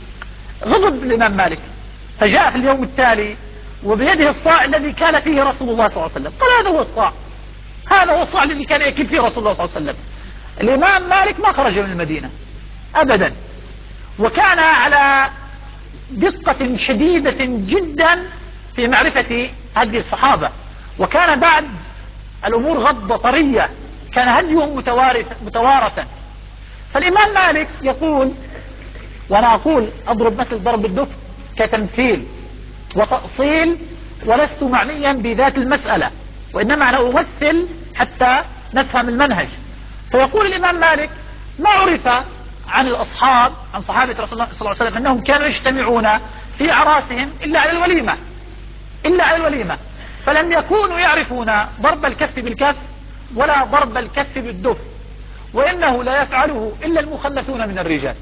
[SPEAKER 1] غضب الإمام مالك فجاء في اليوم التالي وبيده الصاع الذي كان فيه رسول الله صلى الله عليه وسلم، قال هذا هو الصاع، هذا هو الصاع الذي كان يأكل فيه رسول الله صلى الله عليه وسلم. الإمام مالك ما خرج من المدينة أبدا، وكان على دقة شديدة جدا في معرفة هدي الصحابة، وكان بعد الأمور غضة طرية، كان هديهم متوارثا. فالإمام مالك يقول، وأنا أقول أضرب مثل ضرب الدف كتمثيل وتأصيل ولست معنيا بذات المسألة، وإنما أنا أمثل حتى نفهم المنهج. فيقول الإمام مالك ما عرف عن الأصحاب عن صحابة رسول الله صلى الله عليه وسلم أنهم كانوا يجتمعون في أعراسهم إلا على الوليمة إلا على الوليمة فلم يكونوا يعرفون ضرب الكف بالكف ولا ضرب الكف بالدف، وإنه لا يفعله إلا المخلفون من الرجال.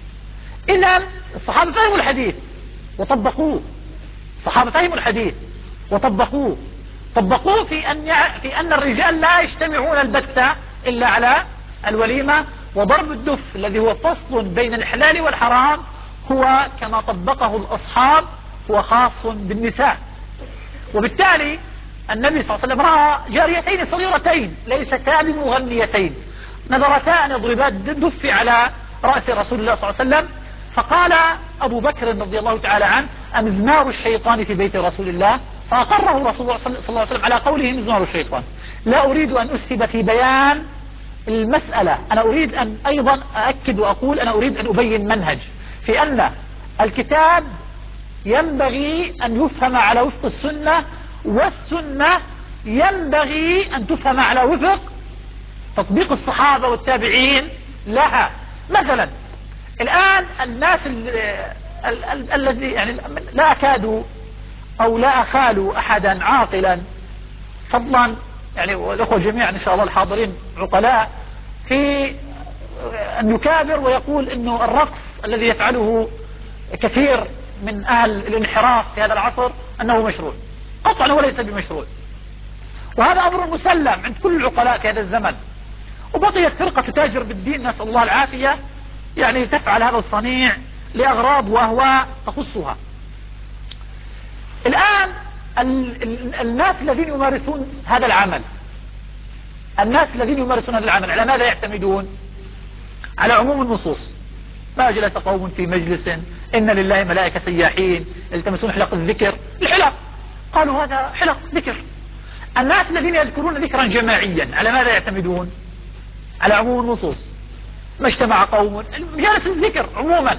[SPEAKER 1] إذن الصحابة فهموا الحديث وطبقوه، الصحابة فهموا الحديث وطبقوه طبقوه في أن يع... في أن الرجال لا يجتمعون البتة إلا على الوليمة، وضرب الدف الذي هو فصل بين الحلال والحرام هو كما طبقه الأصحاب هو خاص بالنساء. وبالتالي النبي صلى الله عليه وسلم رأى جاريتين صغيرتين ليستا بمغنيتين نظرتان يضربان الدف على رأس رسول الله صلى الله عليه وسلم، فقال أبو بكر رضي الله تعالى عنه أمزمار الشيطان في بيت رسول الله، فأقره رسول الله صلى الله عليه وسلم على قوله مزمار الشيطان. لا أريد أن أسهب في بيان المسألة، أنا أريد أن أيضا أأكد وأقول أنا أريد أن أبين منهج في أن الكتاب ينبغي أن يفهم على وفق السنة، والسنة ينبغي أن تفهم على وفق تطبيق الصحابة والتابعين لها. مثلا الآن الناس الذي يعني لا أكاد أو لا أخال أحدا عاقلا فضلا يعني والأخوة جميعا إن شاء الله الحاضرين عقلاء في أن يكابر ويقول إنه الرقص الذي يفعله كثير من أهل الانحراف في هذا العصر أنه مشروع. قطعا وليس بمشروع، وهذا أمر مسلم عند كل العقلاء في هذا الزمن. وبقيت فرقة تتاجر بالدين نسأل الله العافية يعني تفعل هذا الصنيع لأغراض وأهواء تخصها. الآن ال ال الناس الذين يمارسون هذا العمل الناس الذين يمارسون هذا العمل على ماذا يعتمدون؟ على عموم النصوص. ما جلس قوم في مجلس إن لله ملائكة سياحين يلتمسون حلق الذكر. الحلق قالوا هذا حلق ذكر. الناس الذين يذكرون ذكرا جماعيا على ماذا يعتمدون؟ على عموم النصوص. ما اجتمع قوم مجالس الذكر عموما.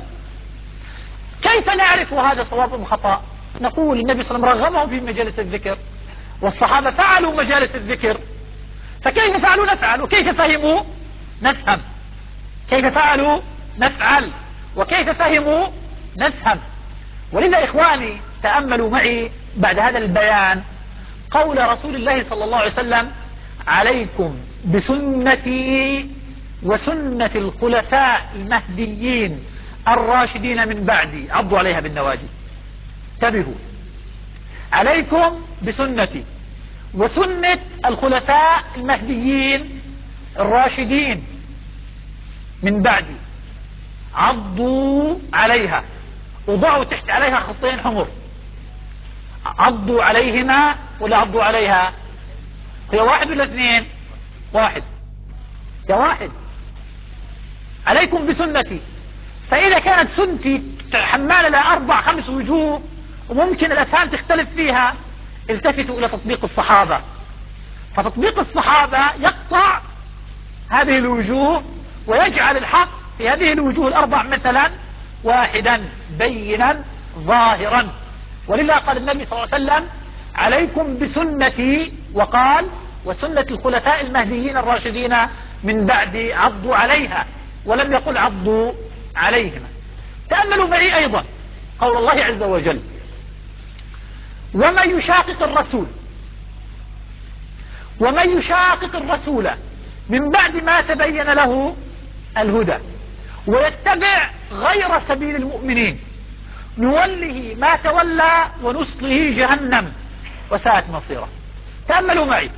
[SPEAKER 1] كيف نعرف هذا صواب أم خطأ؟ نقول النبي صلى الله عليه وسلم رغمهم في مجالس الذكر، والصحابة فعلوا مجالس الذكر، فكيف فعلوا نفعل، وكيف فهموا نفهم، كيف فعلوا نفعل، وكيف فهموا نفهم. ولذا إخواني تأملوا معي بعد هذا البيان قول رسول الله صلى الله عليه وسلم: عليكم بسنتي وسنة الخلفاء المهديين الراشدين من بعدي عضوا عليها بالنواجذ. انتبهوا، عليكم بسنتي وسنة الخلفاء المهديين الراشدين من بعدي عضوا عليها، وضعوا تحت عليها خطين حمر. عضوا عليهما ولا عضوا عليها؟ هي واحد ولا اثنين؟ واحد، يا واحد. عليكم بسنتي، فإذا كانت سنتي حمالة لأربع خمس وجوه وممكن الأفهام تختلف فيها، التفتوا إلى تطبيق الصحابة. فتطبيق الصحابة يقطع هذه الوجوه ويجعل الحق في هذه الوجوه الأربع مثلا واحدا بينا ظاهرا. ولله قال النبي صلى الله عليه وسلم: عليكم بسنتي، وقال: وسنة الخلفاء المهديين الراشدين من بعدي عضوا عليها، ولم يقل عضوا عليهما. تأملوا معي أيضا قول الله عز وجل: ومن يشاقق الرسول ومن يشاقق الرسول من بعد ما تبين له الهدى ويتبع غير سبيل المؤمنين نوله ما تولى ونصله جهنم وساءت مصيره. تأملوا معي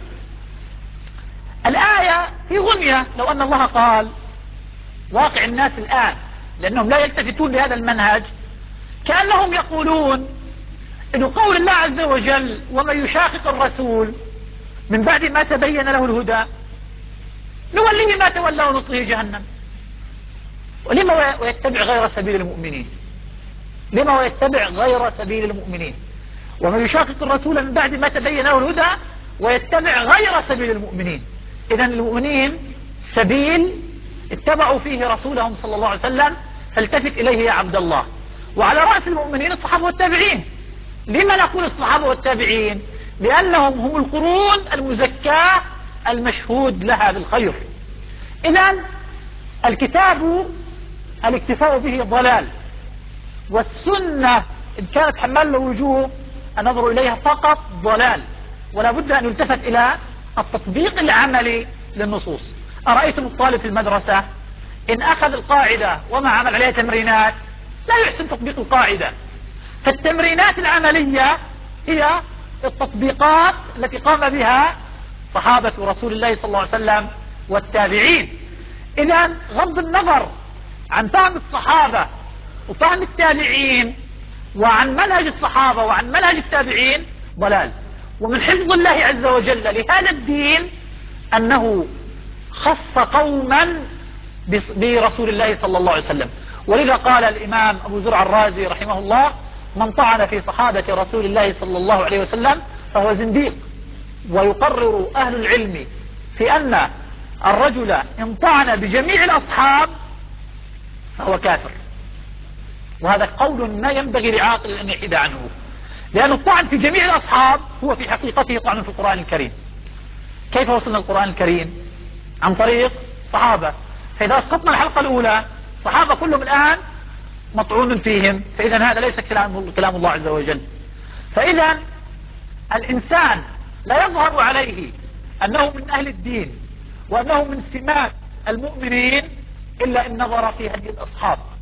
[SPEAKER 1] الآية في غنية. لو أن الله قال واقع الناس الآن لأنهم لا يلتفتون لهذا المنهج، كأنهم يقولون إن قول الله عز وجل: ومن يشاقق الرسول من بعد ما تبين له الهدى نوليه ما تولى ونصله جهنم. ولما ويتبع غير سبيل المؤمنين؟ لما ويتبع غير سبيل المؤمنين؟ ومن يشاقق الرسول من بعد ما تبين له الهدى ويتبع غير سبيل المؤمنين. إذن المؤمنين سبيل اتبعوا فيه رسولهم صلى الله عليه وسلم، فالتفت إليه يا عبد الله. وعلى رأس المؤمنين الصحابة والتابعين. لما نقول الصحابة والتابعين؟ لأنهم هم القرون المزكاة المشهود لها بالخير. إذن الكتاب الاكتفاء به ضلال، والسنة إن كانت حمال الوجوه النظر إليها فقط ضلال، ولا بد أن يلتفت إلى التطبيق العملي للنصوص. أرأيتم الطالب في المدرسة إن أخذ القاعدة وما عمل عليها تمرينات لا يحسن تطبيق القاعدة. فالتمرينات العملية هي التطبيقات التي قام بها صحابة رسول الله صلى الله عليه وسلم والتابعين. إذن غض النظر عن فهم الصحابة وفهم التابعين وعن منهج الصحابة وعن منهج التابعين ضلال. ومن حفظ الله عز وجل لهذا الدين أنه خص قوما برسول الله صلى الله عليه وسلم. ولذا قال الإمام أبو زرع الرازي رحمه الله: من طعن في صحابة رسول الله صلى الله عليه وسلم فهو زنديق. ويقرر أهل العلم في أن الرجل إن طعن بجميع الأصحاب فهو كافر. وهذا قول ما ينبغي لعاقل أن يحيد عنه. لأن الطعن في جميع الأصحاب هو في حقيقته طعن في القرآن الكريم. كيف وصلنا القرآن الكريم؟ عن طريق صحابة. فإذا أسقطنا الحلقة الأولى صحابة كلهم الآن مطعون فيهم، فإذا هذا ليس كلام كلام الله عز وجل. فإذا الإنسان لا يظهر عليه أنه من أهل الدين وأنه من سمات المؤمنين إلا إن نظر في هدي الأصحاب.